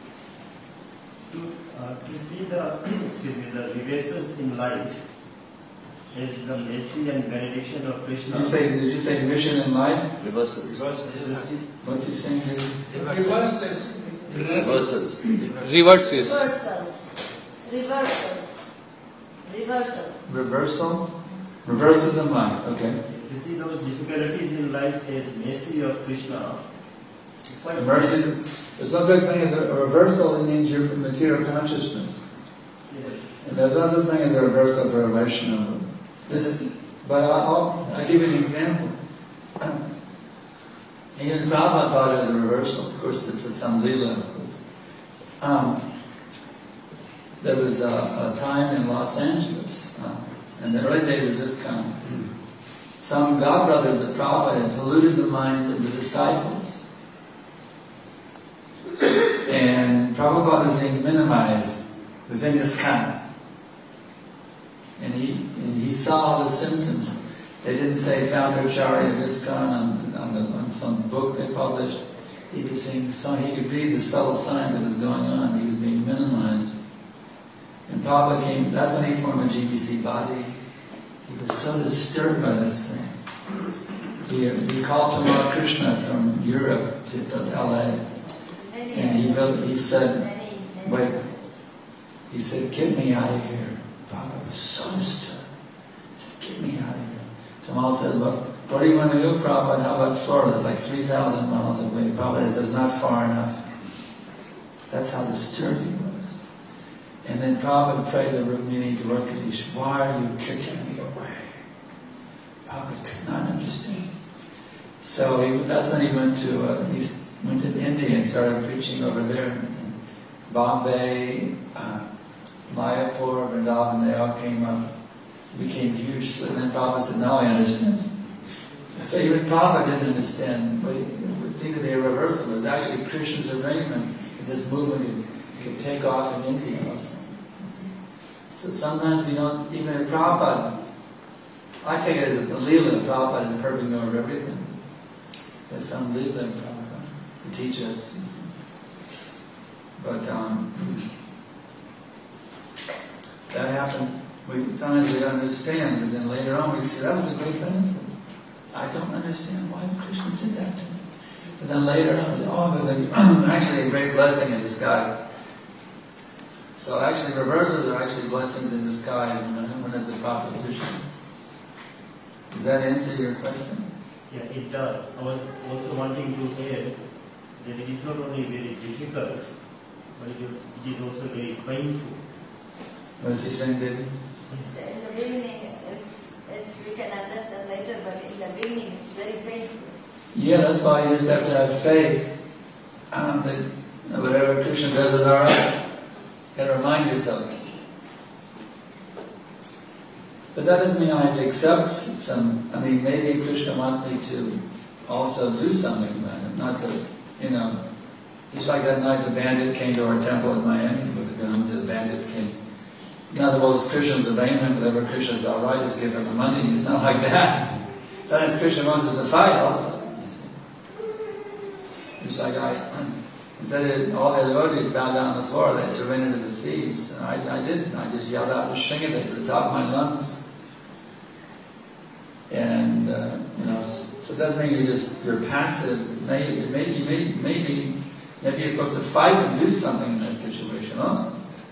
To, uh, to see the excuse me the reverses in life is the mercy and benediction of Krishna. You say, did you say mission in life? Reversals. What's he saying here? Reverses. Reversals. Reverses. Reversals. Reversals. Reversal. Reversal? Reverses in life, okay. To see those difficulties in life as mercy of Krishna. It's quite The mercies, there's no such thing as a, a reversal, it means your material consciousness. Yes. And there's no such thing as a reversal for a Vaishnava. This, but I'll, I'll give you an example. Even Prabhupada thought it was a reversal. Of course, it's a some lila, of course. Um, there was a, a time in Los Angeles, uh, in the early days of this kind, some godbrothers of Prabhupada had polluted the minds of the disciples. And Prabhupada was being minimized within ISKCON. And he, and he saw the symptoms. They didn't say founder Acharya of ISKCON on, on, the, on some book they published. He was seeing, so he could read the subtle signs that was going on. He was being minimized. And Prabhupada came, that's when he formed a G B C body. He was so disturbed by this thing. He, he called Tamar Krishna from Europe to, to L A. And he really, he said, wait, he said, get me out of here. Prabhupada was so disturbed. He said, get me out of here. Tamal said, look, what do you want to do, Prabhupada? How about Florida? It's like three thousand miles away. Prabhupada says, not far enough. That's how disturbed he was. And then Prabhupada prayed to Rukmini Dwarkadish, why are you kicking me away? Prabhupada could not understand. So he, that's when he went to uh, he went to India and started preaching over there. In Bombay, uh, Mayapur, Vrindavan, they all came up. Became huge. And then Prabhupada said, now I understand. So even Prabhupada didn't understand, but it would seem to be a reversal. It was actually Krishna's arrangement that this movement could, could take off in India also. So sometimes we don't, even if Prabhupada, I take it as a Leela, Prabhupada is purging over everything. There's some Leela in Prabhupada to teach us. But um, that happened. We, sometimes we don't understand, but then later on we see that was a great benefit. I don't understand why Krishna did that to me. But then later on we say, oh, it was a, actually a great blessing in disguise. So actually reversals are actually blessings in disguise when there's the proper Krishna. Does that answer your question? Yeah, it does. I was also wanting to add that it is not only very difficult, but it is, it is also very painful. What's he saying, David? It's, in the beginning, it's, it's, we can understand later, but in the beginning it's very painful. Yeah, that's why you just have to have faith um, that whatever Krishna does is alright. You got to remind yourself. But that doesn't mean I have to accept some. I mean, maybe Krishna wants me to also do something about it. Not that, you know, just like that night the bandit came to our temple in Miami with the guns, the bandits came. Not that, well, it's Krishna's arrangement, whatever Krishna's alright, just give him the money. It's not like that. Sometimes Krishna wants us to fight also. Just like I, instead of all the devotees bow down on the floor, they surrendered to the thieves. And I, I didn't. I just yelled out Shingade at the top of my lungs. And, uh, you know, so it doesn't mean you just, you're passive. Maybe, maybe, maybe, maybe, maybe you're supposed to fight and do something in that situation also.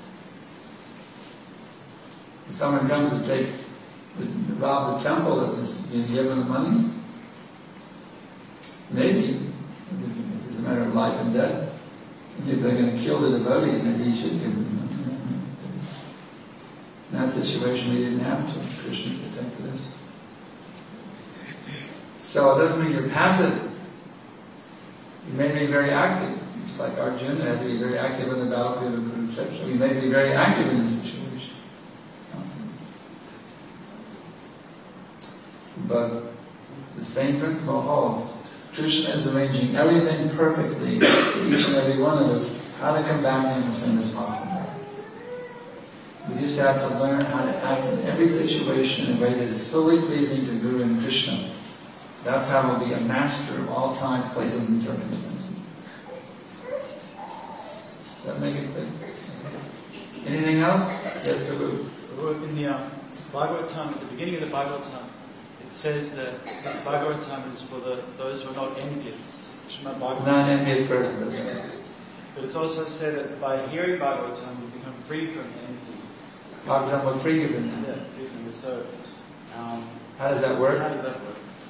If someone comes to take, to rob the temple, is you give them the money? Maybe. It's a matter of life and death. And if they're going to kill the devotees, maybe you should give them the money. In that situation, we didn't have to. Krishna protected us. So it doesn't mean you're passive. You may be very active. It's like Arjuna had to be very active in the battlefield of Kurukshetra. You may be very active in this situation. But the same principle holds. Krishna is arranging everything perfectly for each and every one of us, how to come back to Him as soon as possible. We just have to learn how to act in every situation in a way that is fully pleasing to Guru and Krishna. That's how we'll be a master of all times, places, and circumstances. Does that make it clear? Anything else? Yes, Guru. In the um, Bhagavatam, at the beginning of the Bhagavatam, it says that this Bhagavatam is for the, those who are not envious. Non-envious person, that's right. But it's also said that by hearing Bhagavatam, you become free from envy. Bhagavatam will free you from Yeah, that. free from it. So, um, How does that work? how does that work?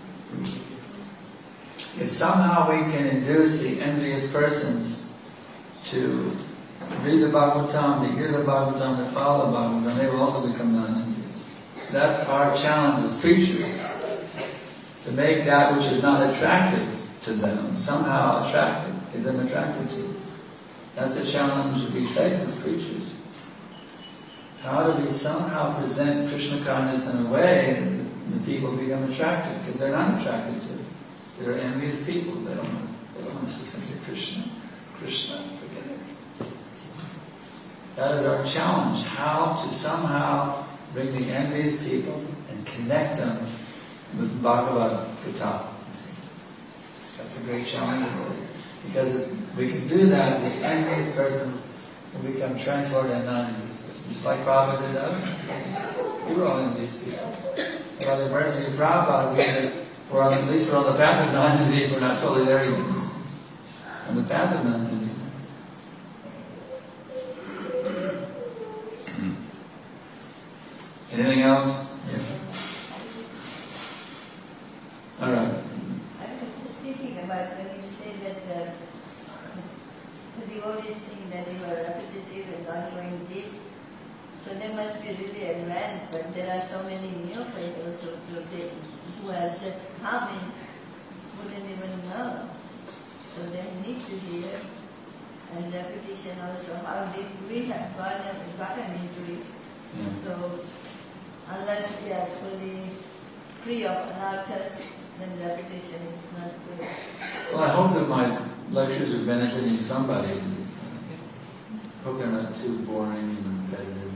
If somehow we can induce the envious persons to read the Bhagavatam, to hear the Bhagavatam, to follow the Bhagavatam, they will also become non-envious. That's our challenge as preachers, to make that which is not attractive to them somehow attractive, get them attracted to it. That's the challenge we face as preachers. How do we somehow present Krishna consciousness in a way And the people become attracted because they're not attracted to it. They're envious people. They don't want, they don't want to see to Krishna. Krishna, forget it. That is our challenge, how to somehow bring the envious people and connect them with Bhagavad Gita. That's a great challenge of it. Because if we can do that, the envious persons can become transformed into non-envious persons. Just like Prabhupada did us. We were all envious people. By the mercy of Prabhupada, we we're on, at least we're on the path of non-envy, we're not fully there yet. On the path of non-envy. Anything else? Yeah. All right. I was just thinking about when you say that uh, the devotees think that you are repetitive and not going deep. So they must be really advanced, but there are so many neophytes also today who are just coming, wouldn't even know. So they need to hear. And repetition also, how deep we have gotten, gotten into it. Yeah. So unless we are fully free of anarthas, then repetition is not good. Well, I hope that my lectures are benefiting somebody. I hope they're not too boring and repetitive,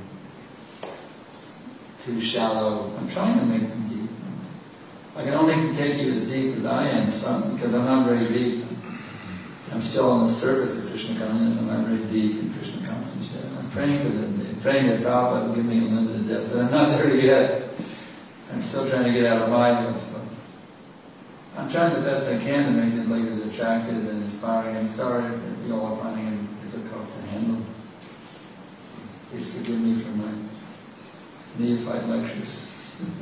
too shallow. I'm trying to make them deep. I can only take you as deep as I am, son, because I'm not very deep. I'm still on the surface of Krishna consciousness. I'm not very deep in Krishna consciousness yet. I'm praying for them, praying that Prabhupada will give me unlimited depth, but I'm not there yet. I'm still trying to get out of Maya, so I'm trying the best I can to make the lectures attractive and inspiring. I'm sorry if you all are finding them difficult to handle. Please forgive me for my neophyte lectures.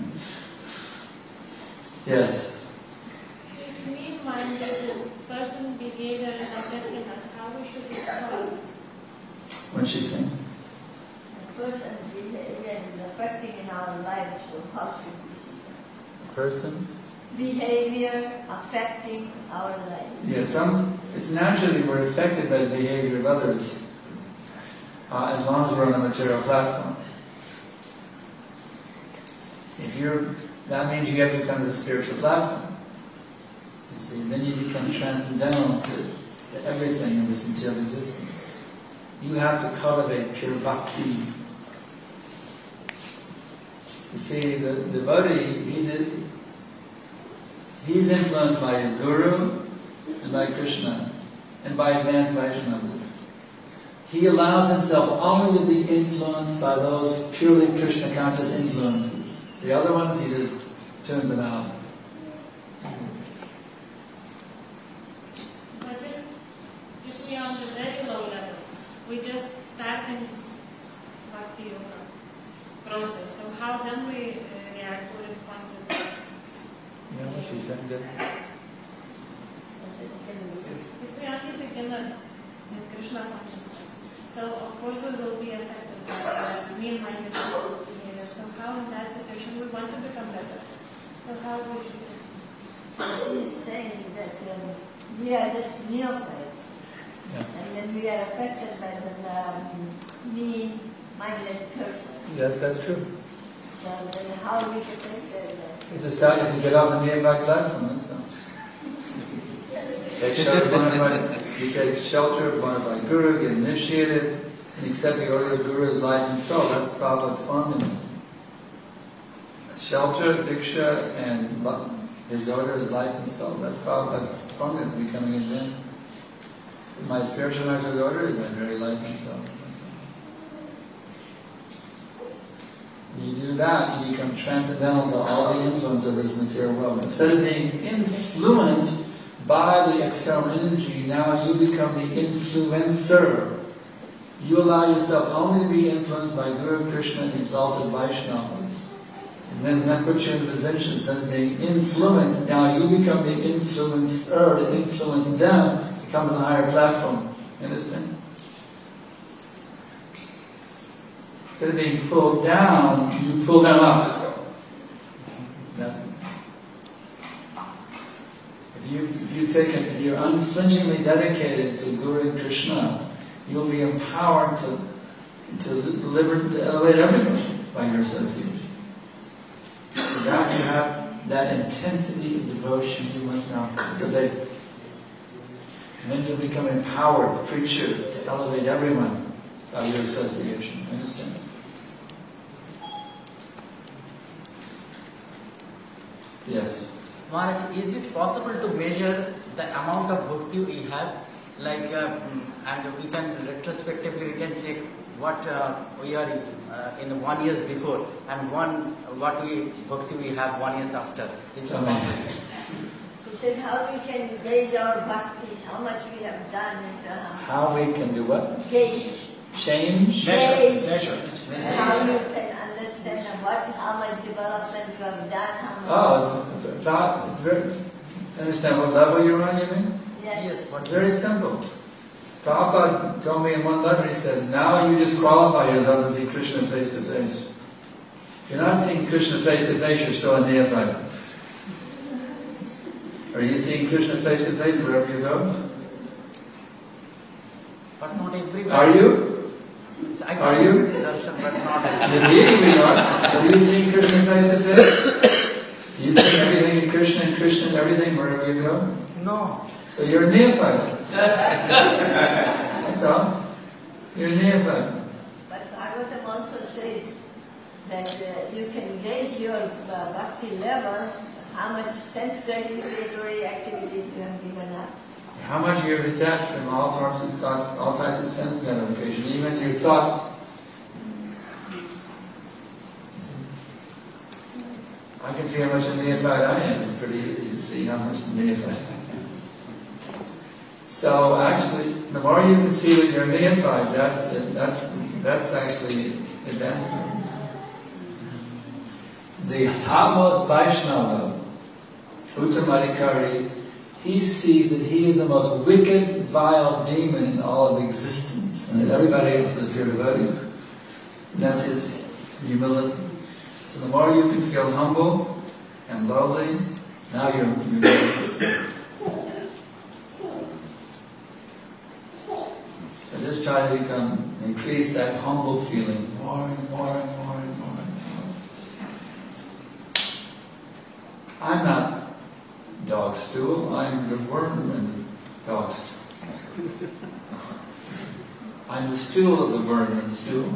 Yes? If we find that the person's behavior is affecting us, how we should respond? What's she saying? The person's behavior is affecting in our lives, so how should we see that? Person? Behavior affecting our lives. Yeah, some, it's naturally we're affected by the behavior of others, uh, as long as we're on a material platform. If you're, that means you have to come to the spiritual platform. You see, then you become transcendental to, to everything in this material existence. You have to cultivate pure bhakti. You see, the devotee, he did, he's influenced by his guru and by Krishna and by advanced Vaishnavas. He allows himself only to be influenced by those purely Krishna conscious influences. The other ones, he just turns them out. But if, if we are on the very low level, we just start in bhakti yoga process. So how then we uh, react or respond to this? You know what she said? If we are only beginners in Krishna consciousness, so of course we will be affected by the mean-minded people's behavior. So how in that situation we want to become better? So how we should respond? She's saying that um, we are just neophytes, Yeah. and then we are affected by the um, mean-minded person. Yes, that's true. So then how we can take that? It's a start to get off the neophyte platform, that's all. Take shelter, bonafide, you take shelter, bonafide guru, get initiated, and accept the order of Guru's life and soul. That's Prabhupada's fundament. Shelter, diksha, and lo- his order is life and soul. That's Prabhupada's fundament, becoming a Jain. My spiritual master's order is my very life and soul. When you do that, you become transcendental to all the influence of this material world. Instead of being influenced by the external energy, now you become the influencer. You allow yourself only to be influenced by Guru, Krishna, and exalted Vaishnavas. And then that puts you in a position, instead of being influenced, now you become the influencer to influence them to come to the higher platform. You understand? Instead of being pulled down, you pull them up. That's it. If you, if you take it, if you're unflinchingly dedicated to Guru and Krishna, you'll be empowered to, to deliver, to elevate everything by your association. That to have that intensity of devotion, you must now cultivate. And then you'll become empowered preacher to elevate everyone by your association. Understand? Yes. Maharaj, is this possible to measure the amount of bhakti we have? Like, uh, mm, and we can retrospectively we can check what uh, we are uh, in one years before and one what we bhakti we have one years after. Is it possible? He says how we can gauge our bhakti, how much we have done, and uh, How we can do what? gauge, Change? gauge, Measure. and how you can understand what, how much development you have done, how much. Oh, it's, that, it's very, understand what level you're on, you mean? Yes. Yes, but It's very simple. Prabhupada told me in one letter, he said, now you disqualify yourself to see Krishna face to face. If you're not seeing Krishna face to face, you're still a neophyte. Are you seeing Krishna face to face wherever you go? but not everywhere. Are you? I Are can you? do darshan, but not In everywhere. the meeting we are. Are you seeing Krishna face to face? You see everything in Krishna and Krishna in everything wherever you go? No. So you're a neophyte. That's all. You're a neophyte. But Bhagavatam also says that uh, you can gauge your uh, bhakti level, how much sense gratificatory activities you have given up. How much you're detached from all types of thought, all types of sense gratification, even your thoughts. I can see how much a neophyte I am. It's pretty easy to see how much a neophyte I am. So actually, the more you can see that you're a neophyte, that's that's that's actually advancement. The topmost Vaishnava, Uttamadikari, he sees that he is the most wicked, vile demon in all of existence, and that everybody else is a pure devotee. And that's his humility. So the more you can feel humble and lowly, now you're, you're so just try to become, increase that humble feeling more and more and more and more and more. I'm not dog stool, I'm the worm in the dog stool. I'm the stool of the worm in the stool.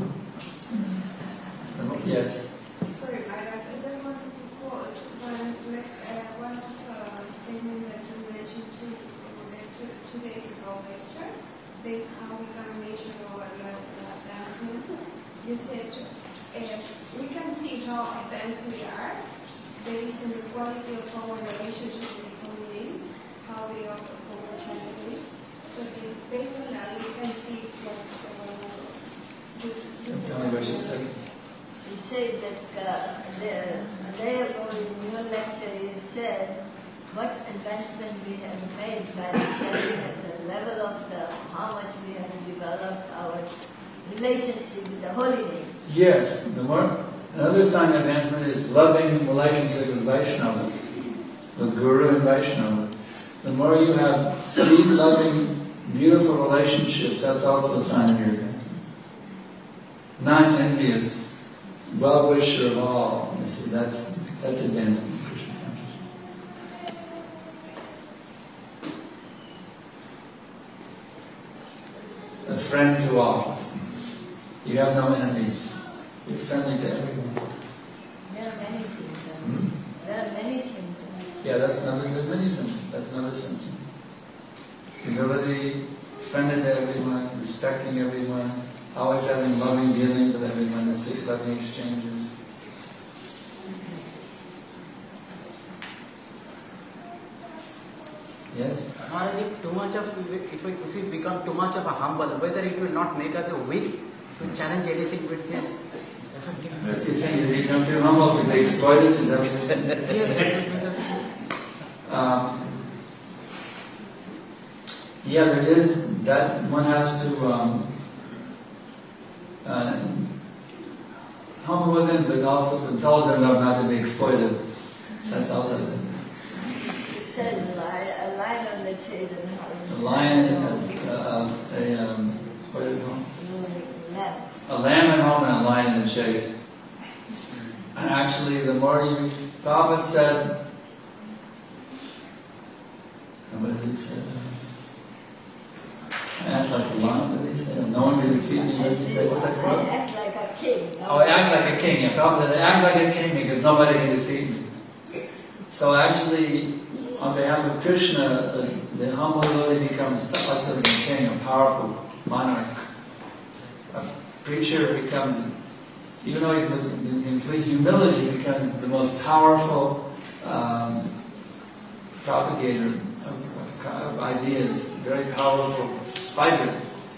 Yes. Sorry, Maharaj, I just wanted to quote one, uh, one of uh, statement that you mentioned two, two, two days ago lecture. This is how we can measure our uh, advancement. You said uh, we can see how advanced we are based on the quality of our relationship with the community, how we overcome challenges. So if based on that, we can see what is our good. Tell me what she said. He said that uh, the, a day ago in your lecture you said what advancement we have made by telling at the level of the how much we have developed our relationship with the Holy Name. Yes, the more another sign of advancement is loving relationship with Vaishnava, with Guru and Vaishnava. The more you have sweet, loving, beautiful relationships, that's also a sign of your advancement. Non-envious, well-wisher of all. You see, that's that's advancement in Krishna consciousness. A friend to all. You have no enemies. You're friendly to everyone. There are many symptoms. Hmm? There are many symptoms. Yeah, that's another good many symptom. That's another symptom. Humility, friendly to everyone, respecting everyone, always having loving dealing with everyone, the six loving exchanges. Yes? Maharaj, if too much of, if we, if we become too much of a humble, whether it will not make us a weak to challenge anything with this effectiveness. That's you're saying, if you become too humble, to be exploited, is that what you're saying? Yes, that would make us Um, yeah, there is that one has to um, uh, humble within, but also controls enough not to be exploited. That's also the, It says a lion on the chase and how the lion, uh, uh, a um, what is it called? lamb. A lamb at home and a lion in the chase. And actually, the more you Prabhupada said, and what did he say? Act like a lion, what did he say? No one can defeat me, what did he say? What's that quote? Act like a king. No? Oh, act like a king. Yeah, Prabhupada said, act like a king because nobody can defeat me. So actually, on behalf of Krishna, the, the humble devotee becomes like a king, a powerful monarch. A preacher becomes, even though he's in complete humility, he becomes the most powerful um, propagator of, of, of ideas, very powerful fighter.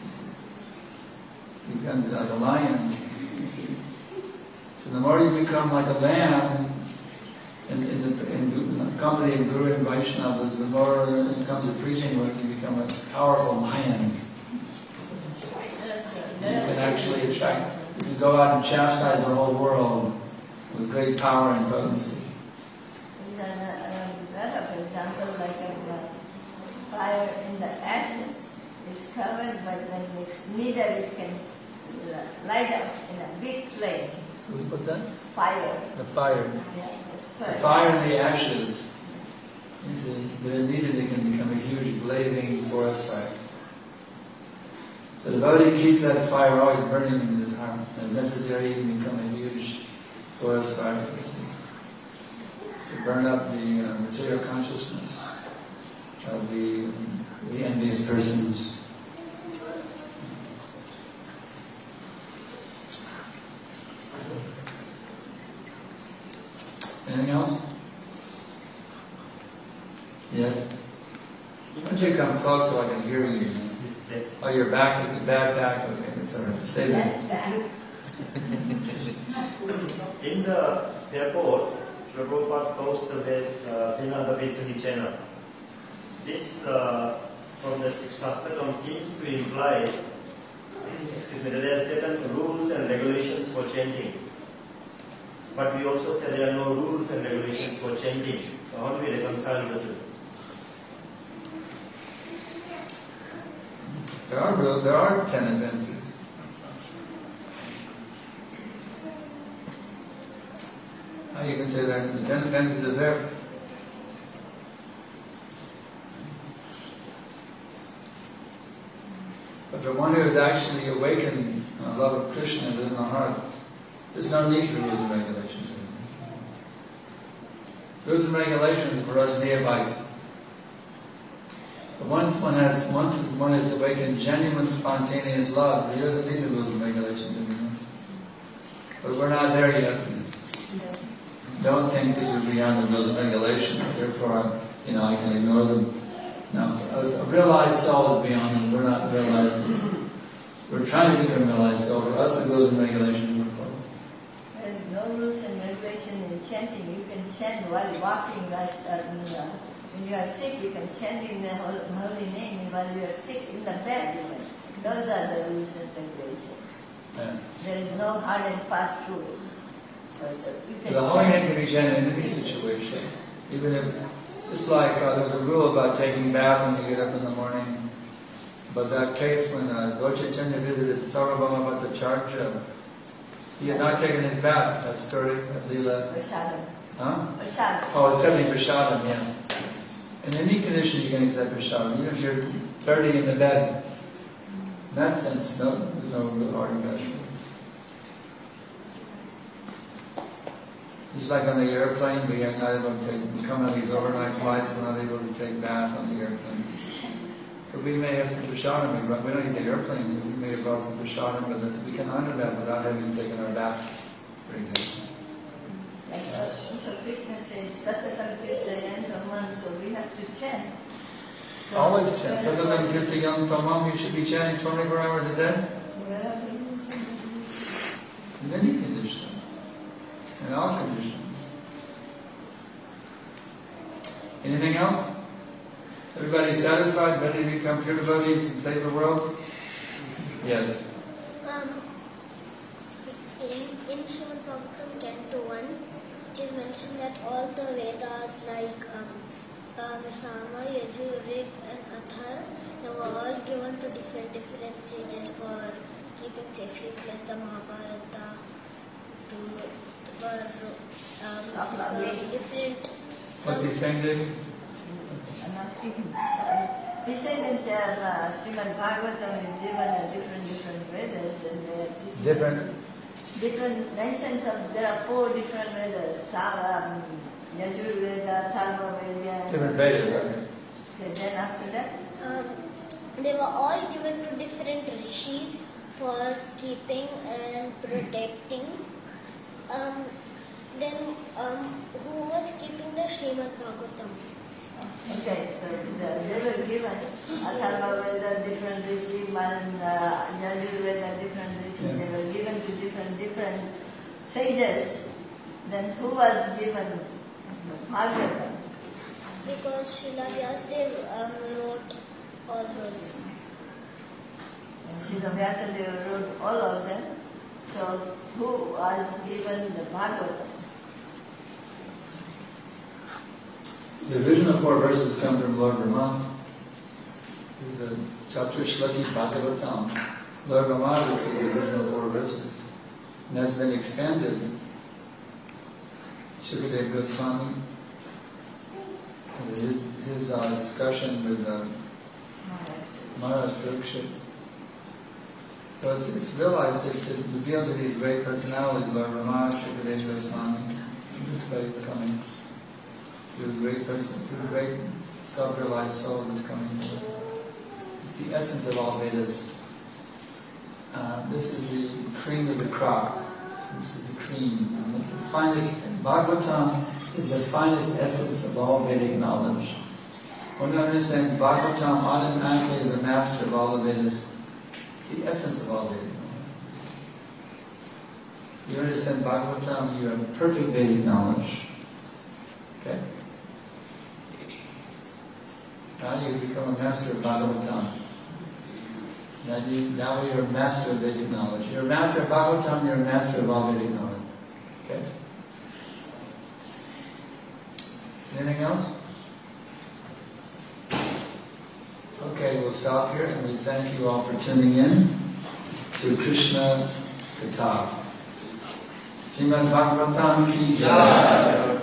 He becomes like a lion. So the more you become like a lamb in, in, the, in the company of Guru and Vaishnavas, the more it comes to preaching work, you become a powerful lion. You can actually attract, if you go out and chastise the whole world with great power and potency. For example, like a fire in the ashes is covered, but when it's needed, it can light up in a big flame. What's that? Fire. The fire. Yeah, it's The fire. fire in the ashes, you see, when needed, it can become a huge blazing forest fire. So the devotee keeps that fire always burning in his heart. If necessary, it can become a huge forest fire, you see, to burn up the uh, material consciousness of the, the envious persons. Anything else? Yeah? Why don't you come close so I can hear you? Oh, your back is bad back? Okay, that's all right. Say that. In the airport, Srila Prabhupada goes to this uh, Vinada Visuddhi channel. This, uh, from the Shastakam, seems to imply, excuse me, that there are certain rules and regulations for chanting. But we also say there are no rules and regulations for chanting. So how do we reconcile the two? There are real, there are ten offenses. How you can say that the ten offenses are there? But for one who has actually awakened a love of Krishna within the heart, there's no need for rules and regulations. Rules and regulations for us neophytes. But once one has, once one has awakened genuine, spontaneous love, he doesn't need the rules and regulations anymore. But we're not there yet. Don't think that you're beyond the rules and regulations. Therefore, you know, I can ignore them. No, a realized soul is beyond them. We're not realized. We're trying to become a realized soul. For us, the rules and regulations are important. There is no rules and regulations in chanting. You can chant while walking. That's, uh, when you are sick, you can chant in the holy name. And while you are sick, in the bed even. Those are the rules and regulations. Yeah. There is no hard and fast rules. So you can The holy chant. name can be chanted in any situation. Even if, just like uh, there's a rule about taking bath when you get up in the morning. But that case when uh, Lord Chaitanya visited Sarvabhauma Bhattacharya, he had not taken his bath. That story, that Leela. Prasadam. Huh? Prasadam. Oh, accepting prasadam, yeah. In any condition you can accept prasadam, even if you're dirty in the bed. In that sense, no, there's no real hard and fast rule. Just like on the airplane, we are not able to take, we come on these overnight flights, we're not able to take bath on the airplane. But we may have some prasadam, we, we don't need the airplane, so we may have brought some prasadam with us. We can honor that without having taken our bath, for example. Like uh, so Krishna says, Satatam Kirtayan Tamam, so we have to chant. So Always chant. whenever- Satatam Kirtayam Tamam, you should be chanting twenty-four hours a day. whenever you- In any condition. In all conditions. Anything else? Everybody satisfied, ready to become pure devotees and save the world? Yes. Um, in, in Srimad Bhagavatam Canto one, it is mentioned that all the Vedas like um, uh, Sama, Yajur, Rig and Athar, they were all given to different different sages for keeping safely, plus the Mahabharata to were um, different. What's he saying, David? I'm asking him. He said that uh, Srimad Bhagavatam is given a different, different Vedas and they are teaching Different. different mentions of, there are four different Vedas, Sama, Yajurveda, Tharma Veda. Different Vedas, right? Okay, then after that? Um, they were all given to different rishis for keeping and protecting. Um, then, um, who was keeping the Srimad Bhagavatam? Okay, so the, they were given Atharva Veda, different rishi, and uh, Yajurveda, different rishi. Yeah. They were given to different, different sages. Then who was given Bhagavatam? Because Srila Vyasadeva um, wrote all those. Srila Vyasadeva wrote all of them. So who was given the Bhagavatam? The original four verses come from Lord Brahma. This is the Chatushlaki Bhagavatam. Lord Brahma received the original four verses. And that's been expanded. Shukadeva Goswami, his, his uh, discussion with uh, Maharaj Parikshit. So it's, it's realized that it reveals to these great personalities, Lord Brahma, Shukadeva Goswami, this way it's coming. Through the great person, through the great self-realized soul that's coming forth. It's the essence of all Vedas. Uh, this is the cream of the crop. This is the cream. And the finest, Bhagavatam is the finest essence of all Vedic knowledge. One who understands Bhagavatam automatically is a master of all the Vedas. It's the essence of all Vedic knowledge. You understand Bhagavatam, you have perfect Vedic knowledge. Okay? Now you become a master of Bhagavatam. Now, you, now you're a master of Vedic knowledge. You're a master of Bhagavatam, you're a master of all Vedic knowledge. Okay? Anything else? Okay, we'll stop here and we thank you all for tuning in to Krishna Katha. Srimad Bhagavatam ki jai.